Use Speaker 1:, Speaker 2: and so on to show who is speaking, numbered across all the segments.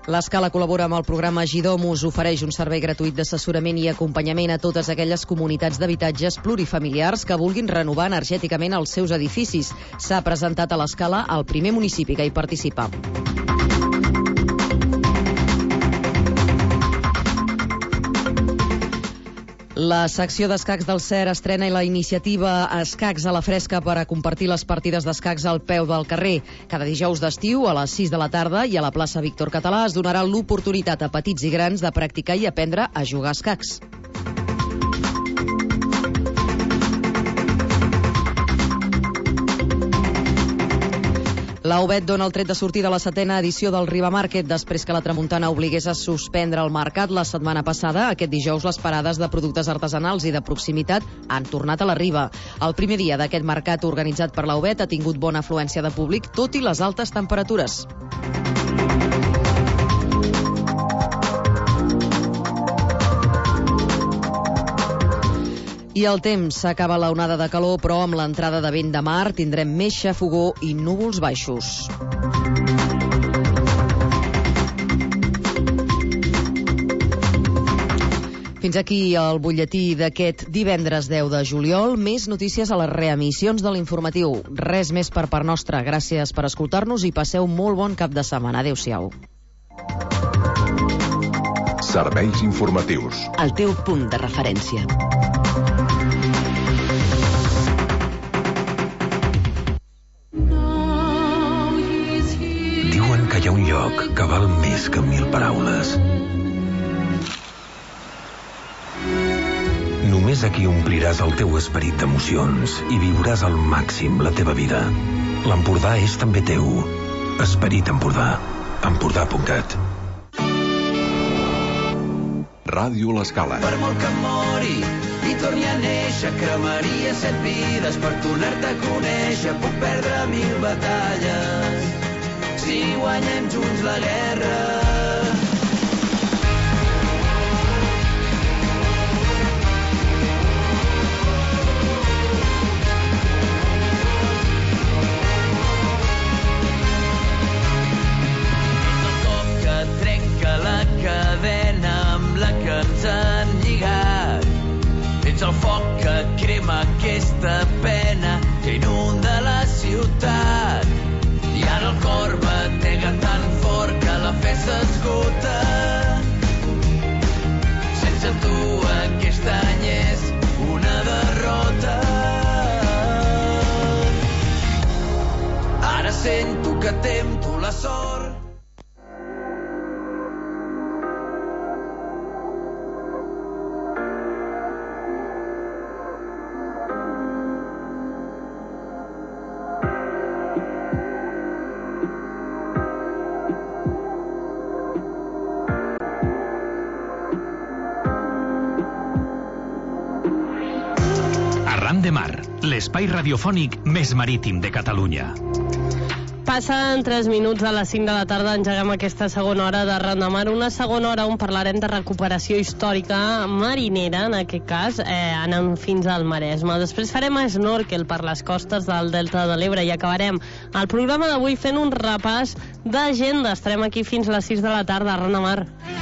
Speaker 1: L'Escala col·labora amb el programa Gidomus, ofereix un servei gratuït d'assessorament i acompanyament a totes aquelles comunitats d'habitatges plurifamiliars que vulguin renovar energèticament els seus edificis. S'ha presentat a l'Escala el primer municipi que hi participa. La secció d'escacs del CER estrena la iniciativa Escacs a la Fresca per a compartir les partides d'escacs al peu del carrer. Cada dijous d'estiu, a les 6 de la tarda i a la plaça Víctor Català es donarà l'oportunitat a petits i grans de practicar i aprendre a jugar a escacs. La UBET dona el tret de sortida a la 7ª edició del Riba Market després que la tramuntana obligués a suspendre el mercat la setmana passada. Aquest dijous les parades de productes artesanals i de proximitat han tornat a la Riba. El primer dia d'aquest mercat organitzat per la UBET ha tingut bona afluència de públic, tot i les altes temperatures. I el temps, s'acaba la onada de calor, però amb l'entrada de vent de mar tindrem més xafogor i núvols baixos. Fins aquí el butlletí d'aquest divendres 10 de juliol. Més notícies a les reemissions de l'informatiu. Res més per part nostra. Gràcies per escoltar-nos i passeu molt bon cap de setmana. Adéu-siau.
Speaker 2: Serveis informatius.
Speaker 3: El teu punt de referència.
Speaker 4: Diuen que hi ha un lloc que val més que 1000 paraules. Només aquí ompliràs el teu esperit d'emocions i viuràs al màxim la teva vida. L'Empordà és també teu. Esperit Empordà. Empordà.cat.
Speaker 2: Ràdio L'Escala.
Speaker 5: Per molt que mori i torni a néixer, cremaria 7 vides per tornar-te a conèixer. Puc perdre 1000 batalles si guanyem junts la guerra. El cop que trenca la cadena amb la que ens han lligat. Ets el foc que crema aquesta pena que inunda la ciutat. I ara el cor batega tan fort que la fe s'esgota. Sense tu aquest any és una derrota. Ara sento que tempto la sort.
Speaker 6: Arran de Mar, l'espai radiofònic més marítim de Catalunya.
Speaker 7: Passen 3 minuts a les 5 de la tarda, engeguem aquesta segona hora d'Arran de Mar, una segona hora on parlarem de recuperació històrica marinera, en aquest cas, anant fins al Maresme. Després farem snorkel per les costes del Delta de l'Ebre i acabarem el programa d'avui fent un repàs d'agenda. Estarem aquí fins a les 6 de la tarda, Arran de Mar.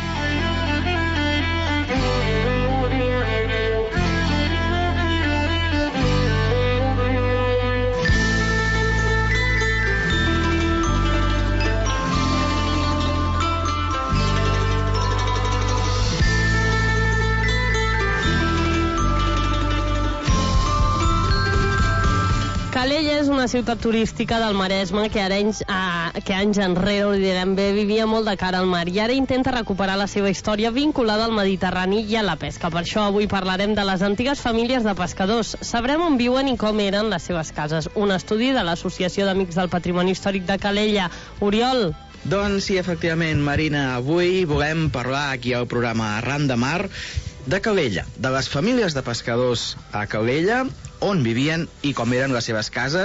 Speaker 7: Calella és una ciutat turística del Maresme que anys enrere, ho direm bé, vivia molt de cara al mar i ara intenta recuperar la seva història vinculada al Mediterrani i a la pesca. Per això avui parlarem de les antigues famílies de pescadors. Sabrem on viuen i com eren les seves cases. Un estudi de l'Associació d'Amics del Patrimoni Històric de Calella. Oriol.
Speaker 8: Doncs sí, efectivament, Marina, avui volem parlar aquí al programa Arran de Mar de Calella, de les famílies de pescadors a Calella, on vivien i com eren les seves cases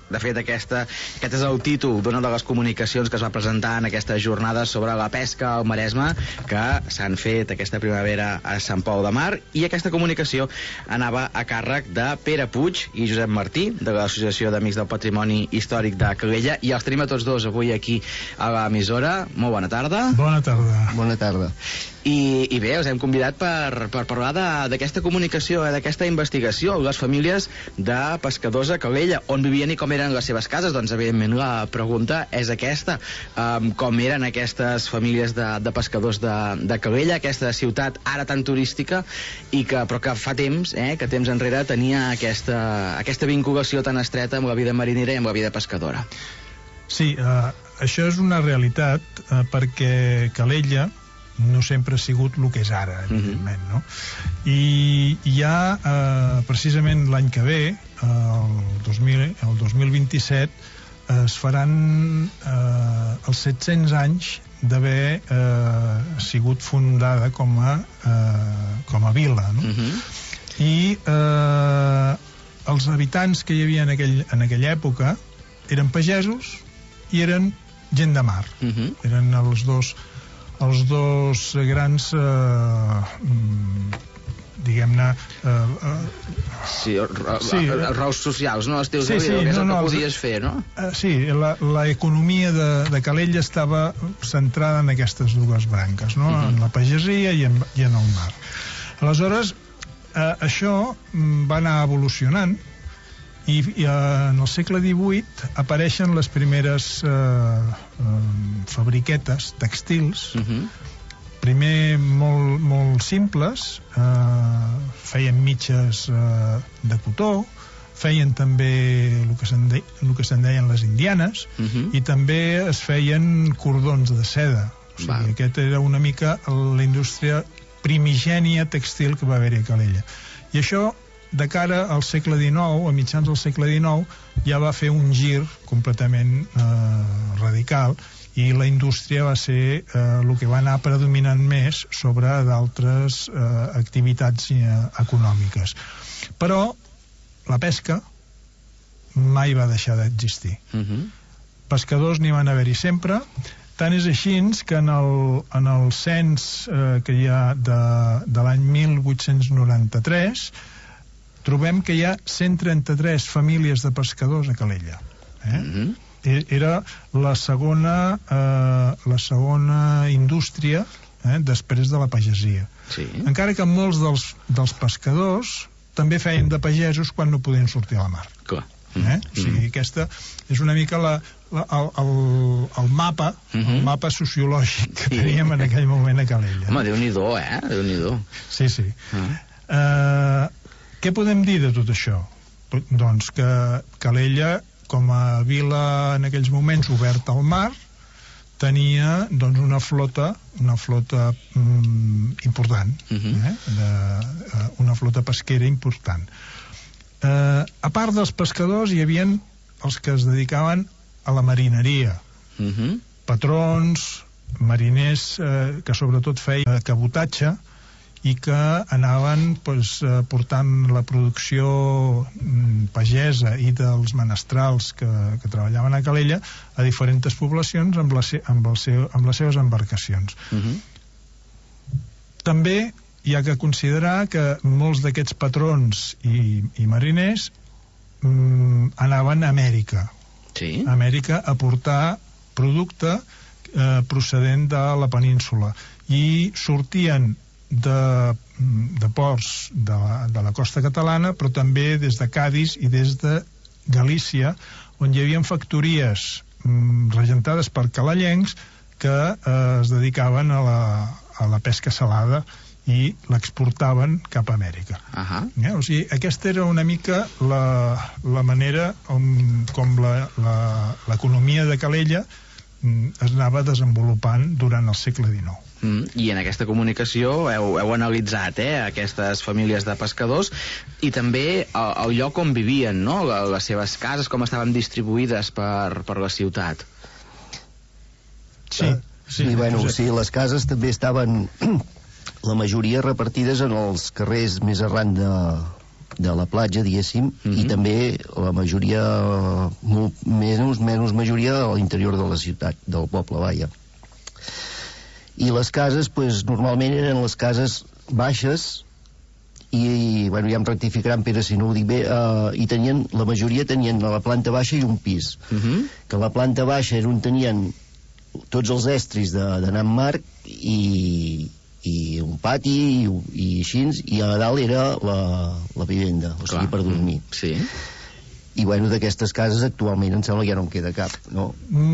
Speaker 8: De fet, aquest és el títol d'una de les comunicacions que es va presentar en aquesta jornada sobre la pesca al Maresme, que s'han fet aquesta primavera a Sant Pol de Mar, i aquesta comunicació anava a càrrec de Pere Puig i Josep Martí, de l'Associació d'Amics del Patrimoni Històric de Calella, i els tenim a tots dos avui aquí a l'emissora. Molt bona tarda.
Speaker 9: Bona tarda.
Speaker 10: Bona tarda.
Speaker 8: I bé, us hem convidat per parlar d'aquesta comunicació, d'aquesta investigació, les famílies de pescadors a Calella, on vivien i com eren les seves cases. Doncs, evidentment, la pregunta és aquesta. Com eren aquestes famílies de pescadors de Calella, aquesta ciutat ara tan turística, però que fa temps, que temps enrere tenia aquesta vinculació tan estreta amb la vida marinera i amb la vida pescadora.
Speaker 9: Sí, això és una realitat, perquè Calella no sempre ha sigut el que és ara, evidentment, no? I ja, precisament l'any que ve, el 2027, es faran els 700 anys d'haver sigut fundada com a vila, no? I els habitants que hi havia en aquella època eren pagesos i eren gent de mar. Eren els dos grans diguem-ne
Speaker 8: rols socials, no? Els teus de vida, que és el que podies fer, no?
Speaker 9: Sí, l'economia de Calella estava centrada en aquestes dues branques, no? En la pagesia i en el mar. Aleshores, això va anar evolucionant i en el segle XVIII apareixen les primeres fabriquetes tèxtils, primer molt simples, feien mitges de cotó, feien també el que se'n deien les indianes, i també es feien cordons de seda. O sigui, aquesta era una mica la indústria primigènia tèxtil que va haver-hi a Calella. I això, de cara al segle XIX, a mitjans del segle XIX, ja va fer un gir completament radical, i la indústria va ser el que va anar predominant més sobre d'altres activitats econòmiques. Però la pesca mai va deixar d'existir. Pescadors n'hi van haver-hi sempre. Tant és així que en el cens que hi ha de l'any 1893 trobem que hi ha 133 famílies de pescadors a Calella. Era la segona indústria després de la pagesia. Encara que molts dels pescadors també feien de pagesos quan no podien sortir a la mar. O sigui, aquesta és una mica el mapa sociològic que teníem en aquell moment a Calella.
Speaker 8: Home, Déu-n'hi-do, Déu-n'hi-do.
Speaker 9: Sí. Què podem dir de tot això? Doncs que Calella, com a vila en aquells moments oberta al mar, tenia una flota important, una flota pesquera important. A part dels pescadors hi havia els que es dedicaven a la marineria, patrons, mariners que sobretot feien cabotatge i que anaven portant la producció pagesa i dels menestrals que treballaven a Calella a diferents poblacions amb les seves embarcacions. També hi ha que considerar que molts d'aquests patrons i mariners anaven a Amèrica a portar producte procedent de la península i sortien de ports de la costa catalana, però també des de Cadis i des de Galícia, on hi havia factories regentades per calellencs que es dedicaven a la pesca salada i l'exportaven cap a Amèrica. O sigui, aquesta era una mica la manera com l'economia de Calella es anava desenvolupant durant el segle XIX.
Speaker 8: I en aquesta comunicació heu analitzat aquestes famílies de pescadors i també el lloc on vivien, no? Les seves cases, com estaven distribuïdes per la ciutat.
Speaker 10: Sí, les cases també estaven la majoria repartides en els carrers més arran de la platja, diguéssim, i també la majoria, menys majoria a l'interior de la ciutat, del poble, vaja. I les cases, doncs, normalment eren les cases baixes, i, bueno, ja em rectificaran, Pere, si no ho dic bé, i tenien, la majoria tenien a la planta baixa i un pis. Que a la planta baixa era on tenien tots els estris d'anar en mar i un pati i així, i a dalt era la vivenda, o sigui, per dormir.
Speaker 8: Sí.
Speaker 10: I, bueno, d'aquestes cases actualment em sembla que ja no en queda cap, no?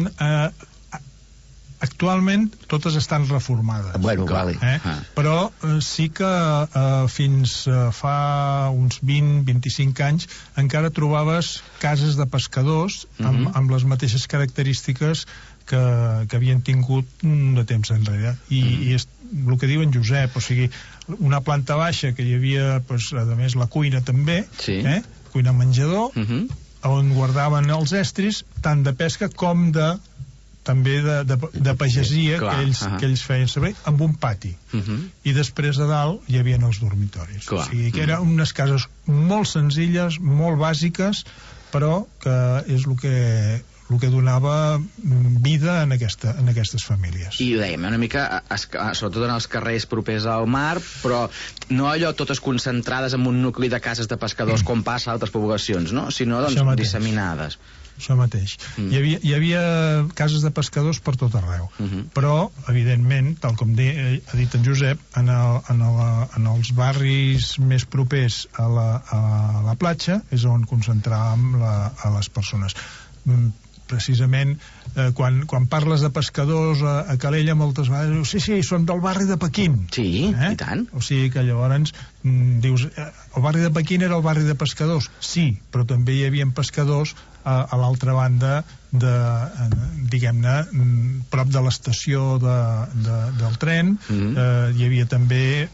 Speaker 9: Actualment totes estan reformades.
Speaker 10: Bueno, vale.
Speaker 9: Però sí que fins fa uns 20-25 anys encara trobaves cases de pescadors amb les mateixes característiques que havien tingut de temps enrere. I és el que diu en Josep, o sigui, una planta baixa que hi havia, a més, la cuina també, cuina menjador, on guardaven els estris, tant de pesca com també de pagesia que ells feien servir, amb un pati. I després a dalt hi havia els dormitoris. O sigui que eren unes cases molt senzilles, molt bàsiques, però que és el que donava vida en aquestes famílies.
Speaker 8: I ho dèiem, una mica, sobretot en els carrers propers al mar, però no allò totes concentrades en un nucli de cases de pescadors com passa a altres poblacions, no? Sinó disseminades.
Speaker 9: Això mateix. Hi havia cases de pescadors per tot arreu, però, evidentment, tal com ha dit en Josep, en els barris més propers a la platja és on concentràvem a les persones. Precisament, quan parles de pescadors a Calella, moltes vegades dius, sí, són del barri de Pequín.
Speaker 8: Sí, i tant.
Speaker 9: O sigui que llavors dius, el barri de Pequín era el barri de pescadors. Sí, però també hi havia pescadors a l'altra banda diguem-ne, prop de l'estació del tren. Hi havia també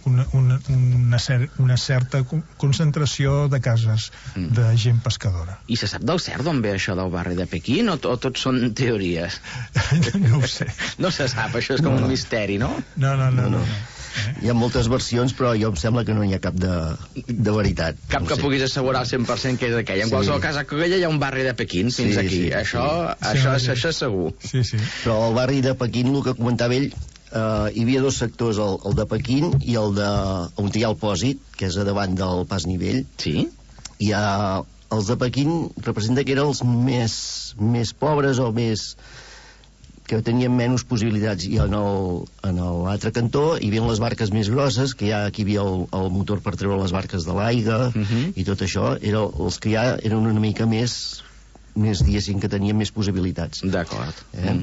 Speaker 9: una certa concentració de cases de gent pescadora.
Speaker 8: I se sap del cert d'on ve això del barri de Pequín o tots són teories?
Speaker 9: No ho sé.
Speaker 8: No se sap, això és com un misteri, no?
Speaker 9: No.
Speaker 10: Hi ha moltes versions, però jo em sembla que no hi ha cap de veritat.
Speaker 8: Cap que puguis assegurar al 100% que és aquell. En qualsevol cas, a Calella hi ha un barri de Pequín fins aquí. Això és segur.
Speaker 10: Però el barri de Pequín, el que comentava ell, hi havia dos sectors, el de Pequín i el on hi ha el Pòsit, que és a davant del Pas Nivell.
Speaker 8: Sí.
Speaker 10: I els de Pequín representa que eren els més pobres o més que tenien menys possibilitats, i en l'altre cantó hi havia les barques més grosses, que aquí hi havia el motor per treure les barques de l'aigua i tot això, els que ja eren una mica més diguéssim, que tenien més possibilitats.
Speaker 8: D'acord.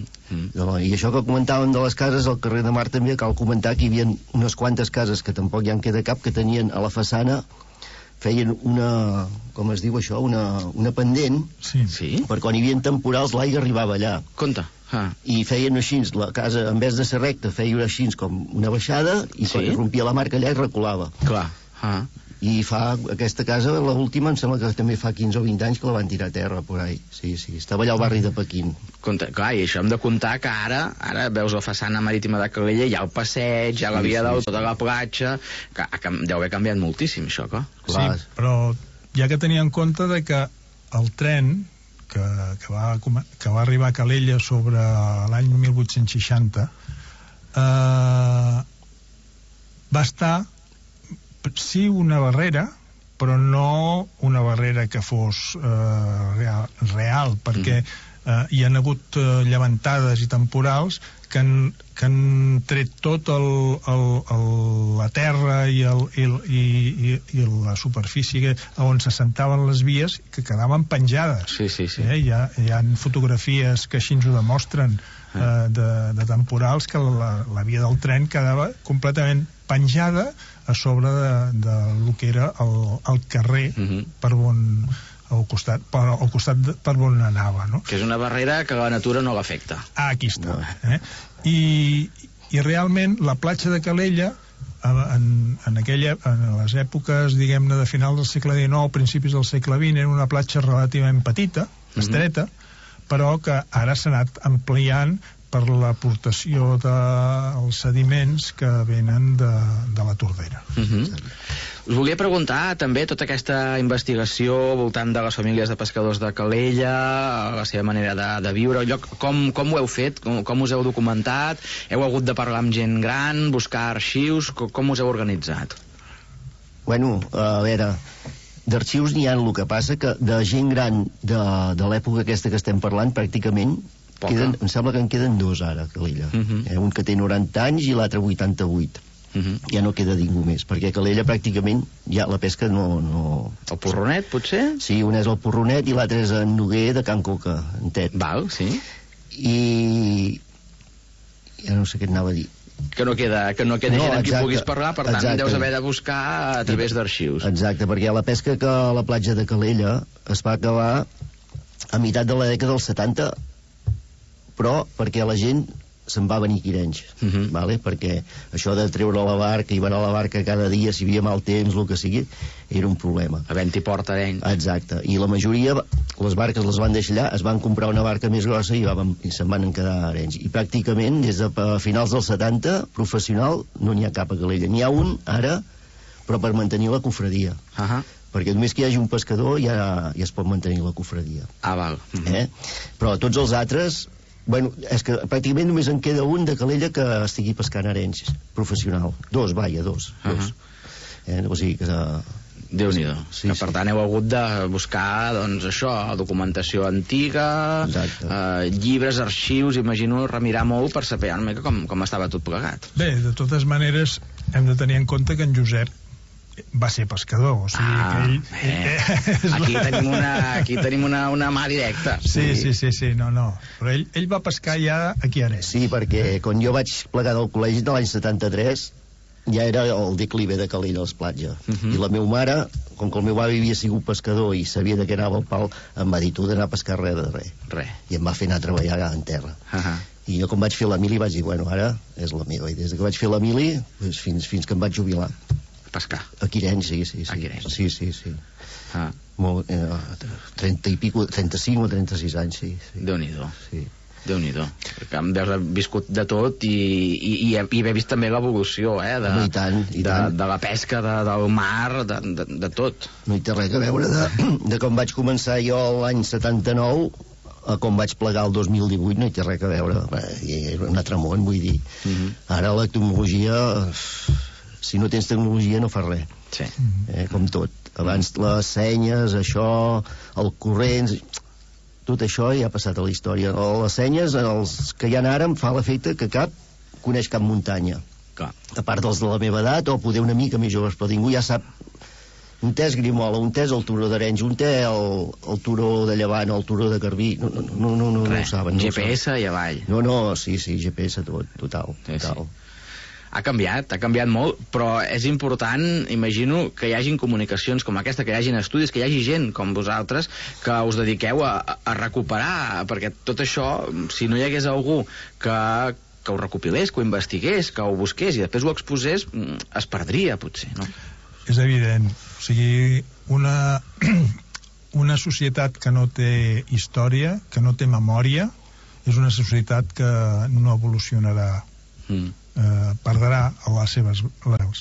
Speaker 10: I això que comentàvem de les cases, al carrer de Mar també cal comentar que hi havia unes quantes cases, que tampoc ja en queda cap, que tenien a la façana, feien una, com es diu això, una pendent, per quan hi havia temporals l'aigua arribava allà.
Speaker 8: Compte.
Speaker 10: I feien així, la casa en vez de ser recta feia així com una baixada i quan rompia la marca allà i reculava.
Speaker 8: Clar.
Speaker 10: I aquesta casa, l'última, em sembla que també fa 15 o 20 anys que la van tirar a terra por ahí. Sí, estava allà al barri de Pequín.
Speaker 8: Clar, i això hem de comptar que ara veus la façana marítima de Calella, hi ha el passeig, hi ha la via del tota la platja, que deu haver canviat moltíssim això, clar.
Speaker 9: Sí, però ja que tenia en compte de que el tren que va arribar a Calella sobre l'any 1860 va estar una barrera, però no una barrera que fos real, perquè hi han hagut llevantades i temporals que han tret tot la terra i la superfície on s'assentaven les vies, que quedaven penjades. Hi ha fotografies que així ens ho demostren de temporals, que la via del tren quedava completament penjada a sobre del que era el carrer per on al costat per on anava, no?
Speaker 8: Que és una barrera que la natura no l'afecta.
Speaker 9: Aquí està. I realment la platja de Calella en les èpoques, diguem-ne, de final del segle XIX, principis del segle XX, era una platja relativament petita, estreta, però que ara s'ha anat ampliant per l'aportació dels sediments que venen de la Tordera.
Speaker 8: Us volia preguntar també tota aquesta investigació voltant de les famílies de pescadors de Calella, la seva manera de viure, com ho heu fet, com us heu documentat, heu hagut de parlar amb gent gran, buscar arxius, com us heu organitzat?
Speaker 10: Bueno, a veure, d'arxius n'hi ha, el que passa que de gent gran de l'època aquesta que estem parlant, pràcticament, em sembla que en queden dos ara a Calella. Un que té 90 anys i l'altre 88. Ja no queda ningú més, perquè a Calella pràcticament ja la pesca no...
Speaker 8: El Porronet, potser?
Speaker 10: Sí, un és el Porronet i l'altre és en Noguer de Can Coca, en Tet.
Speaker 8: Val, sí.
Speaker 10: I... ja no sé què et anava a dir.
Speaker 8: Que no queda gent amb qui puguis parlar, per tant deus haver de buscar a través d'arxius.
Speaker 10: Exacte, perquè la pesca que a la platja de Calella es va acabar a meitat de la dècada dels 70, però perquè la gent se'n va venir Quirenys, vale? Perquè això de treure la barca i anar a la barca cada dia, si hi havia mal temps, el que sigui, era un problema.
Speaker 8: Havent-hi port a Arenys.
Speaker 10: Exacte, i la majoria, les barques les van deixar allà, es van comprar una barca més grossa i se'n van quedar a Arenys. I pràcticament, des de finals dels 70, professional, no n'hi ha cap a Calella. N'hi ha un, ara, però per mantenir la cofradia. Perquè només que hi hagi un pescador ja es pot mantenir la cofradia.
Speaker 8: Val.
Speaker 10: Però tots els altres... Bueno, és que pràcticament només en queda un de Calella que estigui pescant a Arenys, professional. Dos. O sigui que...
Speaker 8: Déu-n'hi-do. Sí, per tant heu hagut de buscar, doncs, això, documentació antiga, llibres, arxius, imagino remirar molt per saber com estava tot plegat.
Speaker 9: Bé, de totes maneres, hem de tenir en compte que en Josep va ser pescador, o sigui que ell...
Speaker 8: Aquí tenim una mà directa.
Speaker 9: Sí, no. Però ell va pescar ja aquí a Arenys.
Speaker 10: Sí, perquè quan jo vaig plegar del col·legi de l'any 73 ja era el declive de Calella als platja. I la meva mare, com que el meu avi havia sigut pescador i sabia de què anava el pal, em va dir, tu d'anar a pescar res de res. I em va fer anar a treballar en terra. I jo, com vaig fer la mili, vaig dir, bueno, ara és la meva. I des que vaig fer la mili, fins que em vaig jubilar.
Speaker 8: Pescar.
Speaker 10: A Quirenys, sí.
Speaker 8: A Quirenys.
Speaker 10: Sí. Molt, 30 i pico, 35 o 36 anys, sí.
Speaker 8: Déu-n'hi-do. Sí. Déu-n'hi-do. Perquè em deus haver viscut de tot i haver vist també l'evolució,
Speaker 10: I tant.
Speaker 8: De la pesca, del mar, de tot.
Speaker 10: No hi té res a veure de com vaig començar jo l'any 79 a com vaig plegar el 2018, no hi té res a veure. Era un altre món, vull dir. Ara la tecnologia... Si no tens tecnologia no fas res.
Speaker 8: Sí.
Speaker 10: Com tot. Abans les senyes, això, el corrent, tot això ja ha passat a la història. Les senyes, els que hi ha ara, em fa l'efecte que cap coneix cap muntanya.
Speaker 8: Clar.
Speaker 10: A part dels de la meva edat, o poder una mica més joves, però ningú ja sap. Un té és Grimola, un té és el turó d'Arenys, un té el turó de Llevant, el turó de Garbí. No ho saben.
Speaker 8: GPS i avall.
Speaker 10: No, sí, GPS, total.
Speaker 8: Ha canviat molt, però és important, imagino, que hi hagin comunicacions com aquesta, que hi hagin estudis, que hi hagi gent com vosaltres que us dediqueu a recuperar, perquè tot això, si no hi hagués algú que ho recopilés, que ho investigués, que ho busqués i després ho exposés, es perdria, potser, no?
Speaker 9: És evident. O sigui, una societat que no té història, que no té memòria, és una societat que no evolucionarà. Perdrà les seves arrels.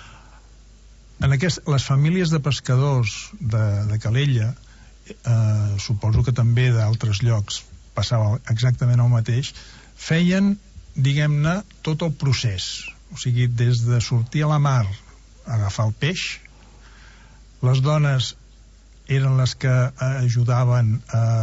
Speaker 9: Les famílies de pescadors de Calella, suposo que també d'altres llocs passava exactament el mateix, feien, diguem-ne, tot el procés. O sigui, des de sortir a la mar a agafar el peix, les dones eren les que ajudaven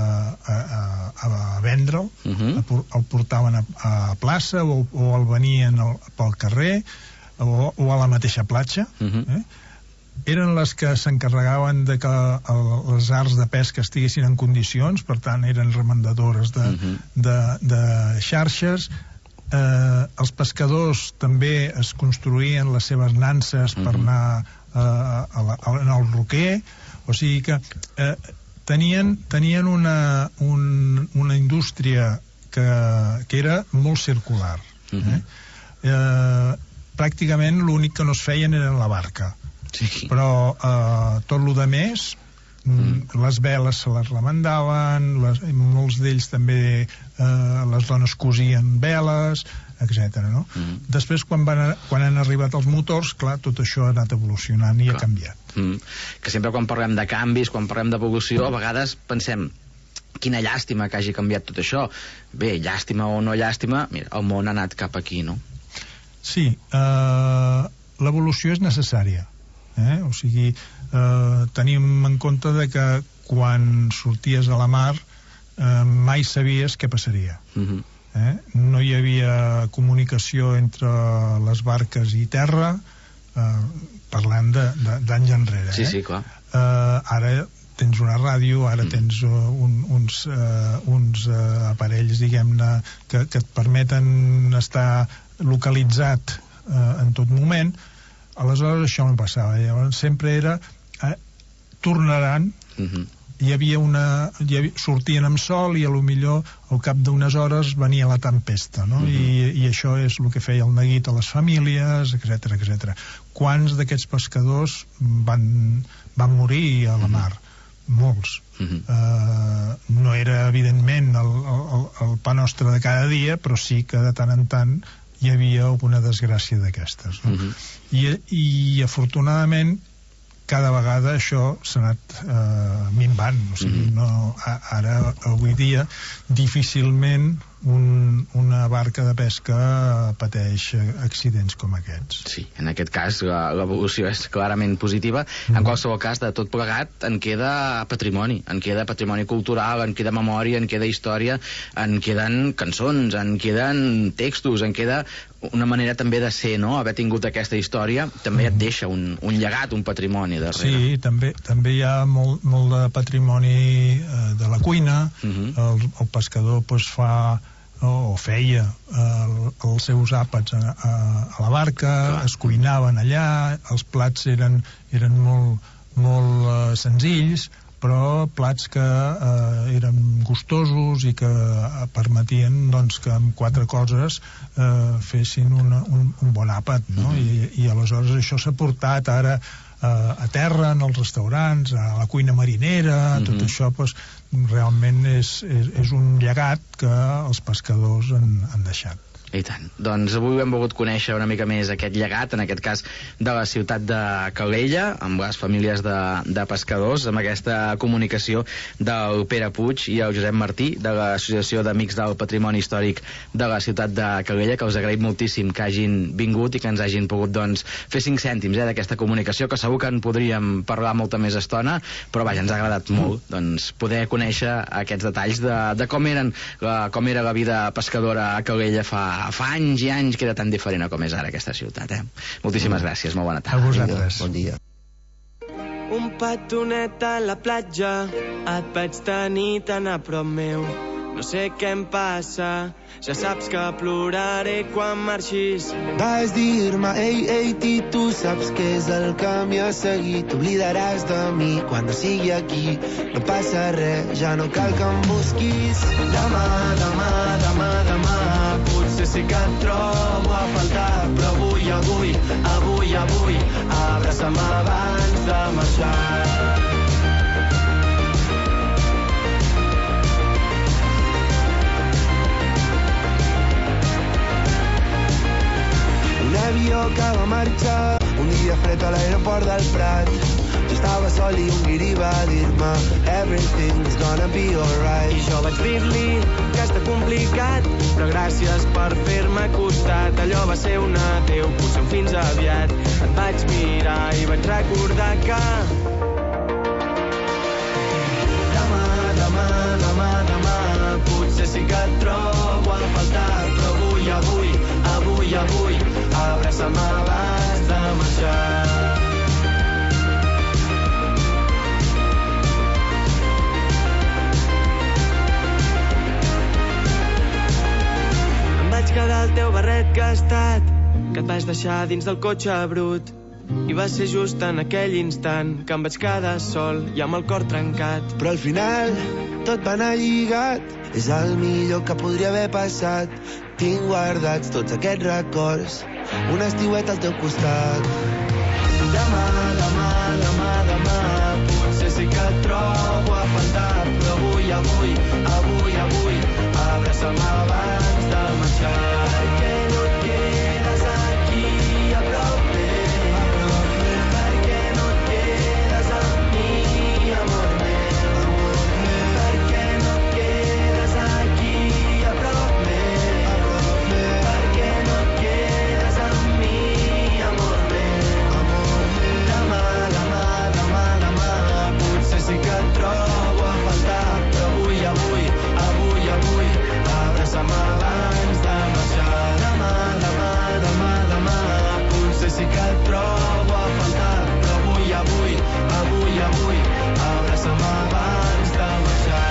Speaker 9: a vendre'l, el portaven a plaça o el venien pel carrer o a la mateixa platja. Eren les que s'encarregaven de que les arts de pesca estiguessin en condicions, per tant eren remendadores de xarxes. Els pescadors també es construïen les seves nanses per anar al roquer. O sigui que tenien una indústria que era molt circular. Pràcticament l'únic que no es feien era la barca. Però tot el de més Les veles se les remendaven, molts d'ells també les dones cosien veles, etc. No? Després, quan han arribat els motors, clar, tot això ha anat evolucionant i ha canviat.
Speaker 8: Que sempre quan parlem de canvis, quan parlem d'evolució, a vegades pensem quina llàstima que hagi canviat tot això. Bé, llàstima o no llàstima, mira, el món ha anat cap aquí, no?
Speaker 9: Sí, l'evolució és necessària. O sigui, tenim en compte de que quan sorties a la mar mai sabies què passaria. No hi havia comunicació entre les barques i terra, parlant d'anys enrere.
Speaker 8: Sí, clar.
Speaker 9: Ara tens una ràdio, ara tens uns aparells, diguem-ne, que et permeten estar localitzat en tot moment. Aleshores això no passava. Llavors sempre era tornaran. Hi havia sortien amb sol i a lo millor al cap d'unes hores venia la tempesta, no? I això és el que feia el neguit a les famílies, etc. Quants d'aquests pescadors van morir a la mar? Molts. No era evidentment el pa nostre de cada dia, però sí que de tant en tant hi havia alguna desgràcia d'aquestes, no? I afortunadament cada vegada això s'ha anat minvant, o sigui, ara avui dia difícilment una barca de pesca pateix accidents com aquests.
Speaker 8: Sí, en aquest cas l'evolució és clarament positiva. En qualsevol cas, de tot plegat en queda patrimoni, cultural, en queda memòria, en queda història, en queden cançons, en queden textos, en queda una manera també de ser, no? Haver tingut aquesta història també et deixa un llegat, un patrimoni darrere.
Speaker 9: Sí, també hi ha molt de patrimoni de la cuina. El pescador fa o feia els seus àpats a la barca, es cuinaven allà, els plats eren molt senzills, però plats que eren gustosos i que permetien doncs, que amb 4 coses fessin un bon àpat, no? I aleshores això s'ha portat ara a terra, en els restaurants, a la cuina marinera, tot això doncs, realment és un llegat que els pescadors han deixat.
Speaker 8: I tant. Doncs avui hem volgut conèixer una mica més aquest llegat, en aquest cas de la ciutat de Calella, amb les famílies de pescadors, amb aquesta comunicació del Pere Puig i el Josep Martí, de l'Associació d'Amics del Patrimoni Històric de la ciutat de Calella, que us agraïm moltíssim que hagin vingut i que ens hagin pogut fer 5 cèntims d'aquesta comunicació, que segur que en podríem parlar molta més estona, però vaja, ens ha agradat molt poder conèixer aquests detalls de com era la vida pescadora a Calella fa anys i anys, que era tan diferent com és ara aquesta ciutat. Moltíssimes gràcies, molt bona tarda.
Speaker 9: A vosaltres.
Speaker 10: Bon dia.
Speaker 11: Un petonet a la platja, et vaig tenir tan a prop meu. No sé què em passa, ja saps que ploraré quan marxis.
Speaker 12: Vas dir-me, ei, tu saps què és el camí a seguir. T'oblidaràs de mi quan no sigui aquí. No passa res, ja no cal que em busquis. Demà, potser sí que et trobo a faltar, però avui, abraça'm abans de marxar. Un avió que va marxar un dia fred a l'aeroport del Prat. Jo estava sol i un guiri va dir-me everything's gonna be alright.
Speaker 11: I jo vaig dir-li que està complicat, però gràcies per fer-me costat. Allò va ser un adéu, potser un fins aviat. Et vaig mirar i vaig recordar que demà potser sí que et trobo a faltar, però avui abraça'm abans de marxar. Em vaig quedar el teu barret gastat, que et vas deixar dins del cotxe brut. I va ser just en aquell instant que em vaig quedar sol i amb el cor trencat.
Speaker 12: Però al final tot va anar lligat, és el millor que podria haver passat. Tinc guardats tots aquests records, un estiuet al teu costat.
Speaker 11: Demà, potser sí que et trobo
Speaker 12: trobo a faltar, però avui, abraça'm abans de marxar. Perquè no et quedes aquí a prop meu, perquè no et quedes amb mi, amor meu, perquè no et quedes aquí a prop meu, perquè no et quedes amb mi, amor meu. Demà, potser sí que et trobo a faltar, però avui, abraça'm abans de marxar. Demà, potser sí que et trobo a faltar, però avui, abraça'm abans de marxar.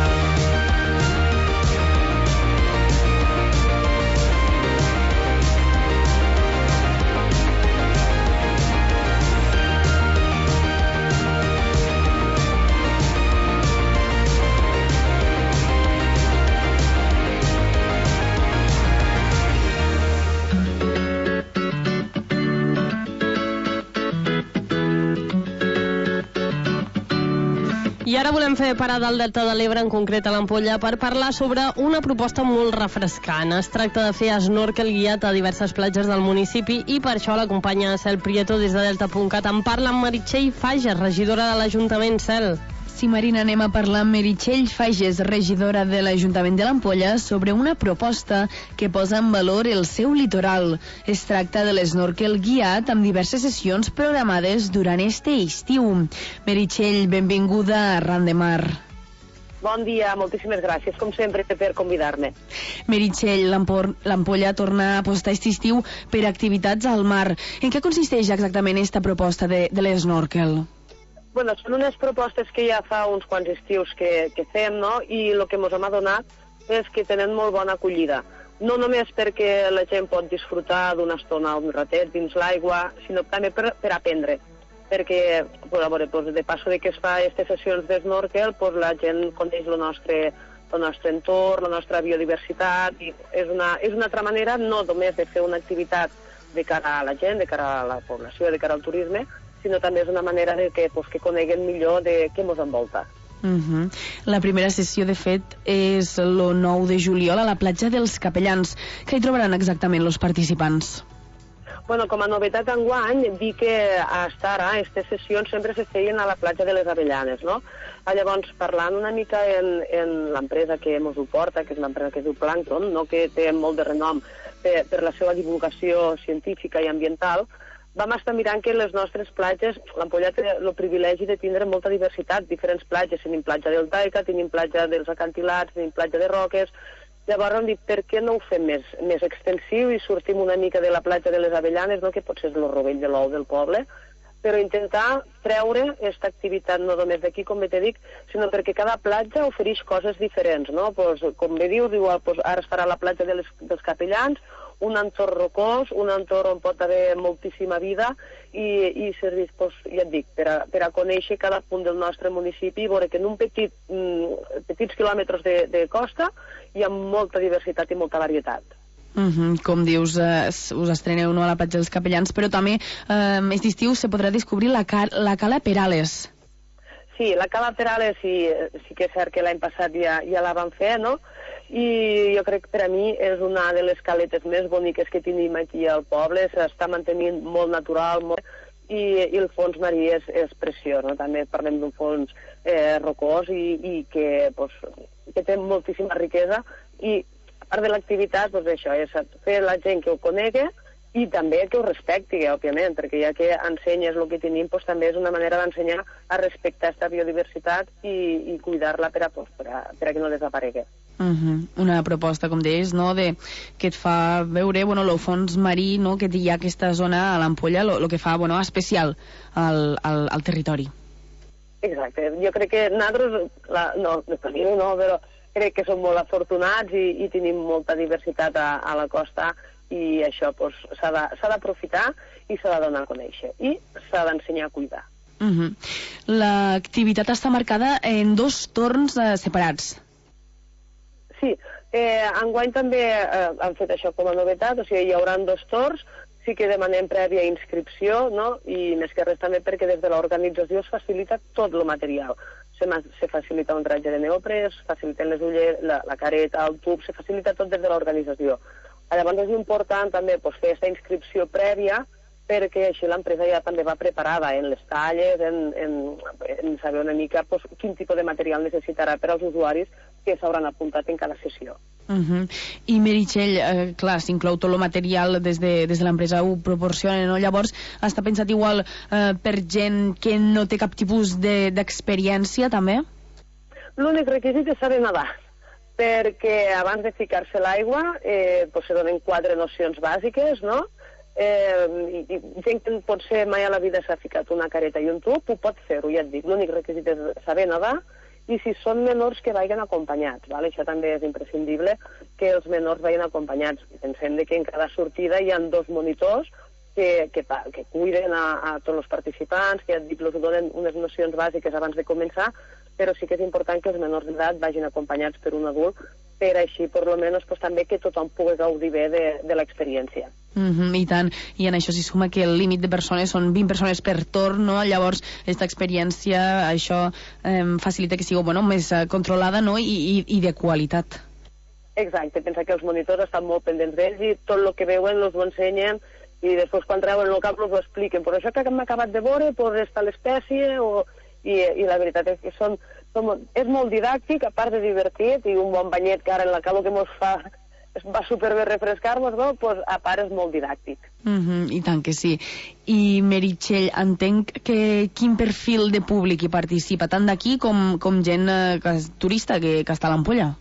Speaker 7: I ara volem fer parada al Delta de l'Ebre, en concret a l'Ampolla, per parlar sobre una proposta molt refrescant. Es tracta de fer snorkel guiat a diverses platges del municipi i per això l'acompanya Cel Prieto des de delta.cat. En parla amb Meritxell Fages, regidora de l'Ajuntament. Cel.
Speaker 13: Sí, Marina, anem a parlar amb Meritxell Fages, regidora de l'Ajuntament de l'Ampolla, sobre una proposta que posa en valor el seu litoral. Es tracta de l'esnorkel guiat amb diverses sessions programades durant este estiu. Meritxell, benvinguda a Arran de Mar.
Speaker 14: Bon dia, moltíssimes gràcies, com sempre, per convidar-me.
Speaker 13: Meritxell, l'Ampolla torna a apostar aquest estiu per activitats al mar. En què consisteix exactament esta proposta de l'esnorkel?
Speaker 14: Bueno, són unes propostes que ja fa uns quants estius que fem, no? I el que ens hem adonat és que tenen molt bona acollida. No només perquè la gent pot disfrutar d'una estona o un ratet dins l'aigua, sinó també per aprendre. Perquè, a veure, de passo de que es fa aquestes sessions d'esnorkel, la gent coneix el nostre entorn, la nostra biodiversitat, i és una altra manera no només de fer una activitat de cara a la gent, de cara a la població, de cara al turisme, sinó també és una manera de que coneguen millor de què ens envolta.
Speaker 13: La primera sessió, de fet, és el 9 de juliol a la platja dels Capellans. Què hi trobaran exactament els participants?
Speaker 14: Bueno, com a novetat enguany, dir que hasta ara aquestes sessions sempre se feien a la platja de les Avellanes, no? Llavors, parlant una mica en l'empresa que ens ho porta, que és l'empresa que es diu Plankton, no? Que té molt de renom per la seva divulgació científica i ambiental, vam estar mirant que les nostres platges, l'Ampolla té el privilegi de tindre molta diversitat, diferents platges. Tenim platja deltaica, tenim platja dels acantilats, tenim platja de roques. Llavors hem dit, per què no ho fem més extensiu i sortim una mica de la platja de les Avellanes, no? Que potser és el rovell de l'ou del poble, però intentar treure aquesta activitat no només d'aquí, com bé t'he dit, sinó perquè cada platja ofereix coses diferents, no? Com bé dius, ara es farà la platja dels Capellans, un entorn rocós, un entorn on pot haver moltíssima vida i serveix, ja et dic, per a conèixer cada punt del nostre municipi i veure que en un petits quilòmetres de costa hi ha molta diversitat i molta varietat.
Speaker 13: Com dius, us estreneu a la platja dels Capellans, però també aquest estiu se podrà descobrir la Cala Perales.
Speaker 14: Sí, la Cala Perales sí que és cert que l'any passat ja la vam fer, no? I jo crec que per a mi és una de les caletes més boniques que tenim aquí al poble, s'està mantenint molt natural, i el fons marí és preciós, no? També parlem d'un fons rocós i que té moltíssima riquesa, i a part de l'activitat, això és fer la gent que ho conegui i també que ho respecti, òbviament, perquè ja que ensenyes el que tenim, també és una manera d'ensenyar a respectar aquesta biodiversitat i cuidar-la per a que no desaparegui.
Speaker 13: Una proposta, com deies, que et fa veure el fons marí, que hi ha aquesta zona a l'Ampolla, el que fa especial al territori.
Speaker 14: Exacte, jo crec que nosaltres, però crec que som molt afortunats i tenim molta diversitat a la costa, i això s'ha d'aprofitar i s'ha de donar a conèixer i s'ha d'ensenyar a cuidar.
Speaker 13: L'activitat està marcada en 2 torns separats.
Speaker 14: Sí, enguany també han fet això com a novetat, o sigui, hi haurà 2 torns, sí que demanem prèvia inscripció, no? I més que res també perquè des de l'organització es facilita tot el material. se facilita un ratge de neoprè, es faciliten les ulleres, la careta, el tub, se facilita tot des de l'organització. Llavors és important també fer aquesta inscripció prèvia, perquè així l'empresa ja també va preparada en les talles, en saber una mica quin tipus de material necessitarà per als usuaris que s'hauran apuntat en cada sessió.
Speaker 13: I Meritxell, clar, s'inclou tot el material des de l'empresa, ho proporciona, no? Llavors, està pensat igual per gent que no té cap tipus d'experiència, també?
Speaker 14: L'únic requisit és saber nedar, perquè abans de ficar-se a l'aigua se donen 4 nocions bàsiques, no? I gent que potser mai a la vida s'ha ficat una careta i un tub, ho pot fer-ho, ja et dic. L'únic requisit és saber nedar, i si són menors que vagin acompanyats, ¿vale? Això també és imprescindible, que els menors vagin acompanyats. Pensem que en cada sortida hi ha 2 monitors que cuiden a tots els participants, que ja et dic, els donen unes nocions bàsiques abans de començar, però sí que és important que els menors d'edat vagin acompanyats per un adult, per així, per lo menos, també que tothom pugui gaudir bé de l'experiència.
Speaker 13: I tant, i en això s'hi suma que el límit de persones són 20 persones per torn, no? Llavors, aquesta experiència, això facilita que sigui més controlada, no? I de qualitat.
Speaker 14: Exacte, pensa que els monitors estan molt pendents d'ells i tot el que veuen els ho ensenyen i després quan treuen el cap els ho expliquen. Però això que hem acabat de veure, està l'espècie i la veritat és que és molt didàctic, a part de divertit, i un bon banyet que ara en la calor que mos fa va superbé refrescar-nos, no? A part és molt didàctic.
Speaker 13: I tant que sí. I Meritxell, entenc que quin perfil de públic hi participa, tant d'aquí com gent turista que està a l'Ampolla?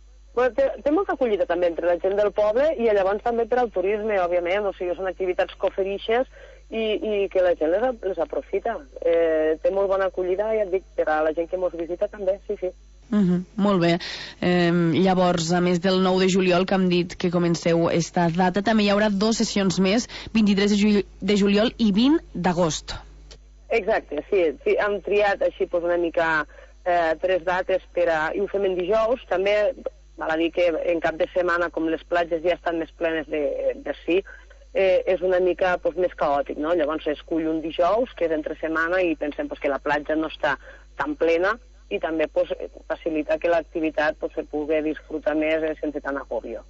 Speaker 14: Té molta acollida també entre la gent del poble i llavors també per al turisme, òbviament, o sigui, són activitats que ofereixes i que la gent les aprofita. Té molt bona acollida, ja et dic, per a la gent que ens visita també, sí.
Speaker 13: Molt bé. Llavors, a més del 9 de juliol, que hem dit que comenceu esta data, també hi haurà 2 sessions més, 23 de juliol i 20 d'agost.
Speaker 14: Exacte, sí. Hem triat així una mica 3 dates i ho fem en dijous. També val a dir que en cap de setmana, com les platges ja estan més plenes de sí, és una mica més caòtic, no? Llavors escull un dijous, que és entre setmana, i pensem que la platja no està tan plena i també facilita que l'activitat se pugui disfrutar més sense tant agòbio.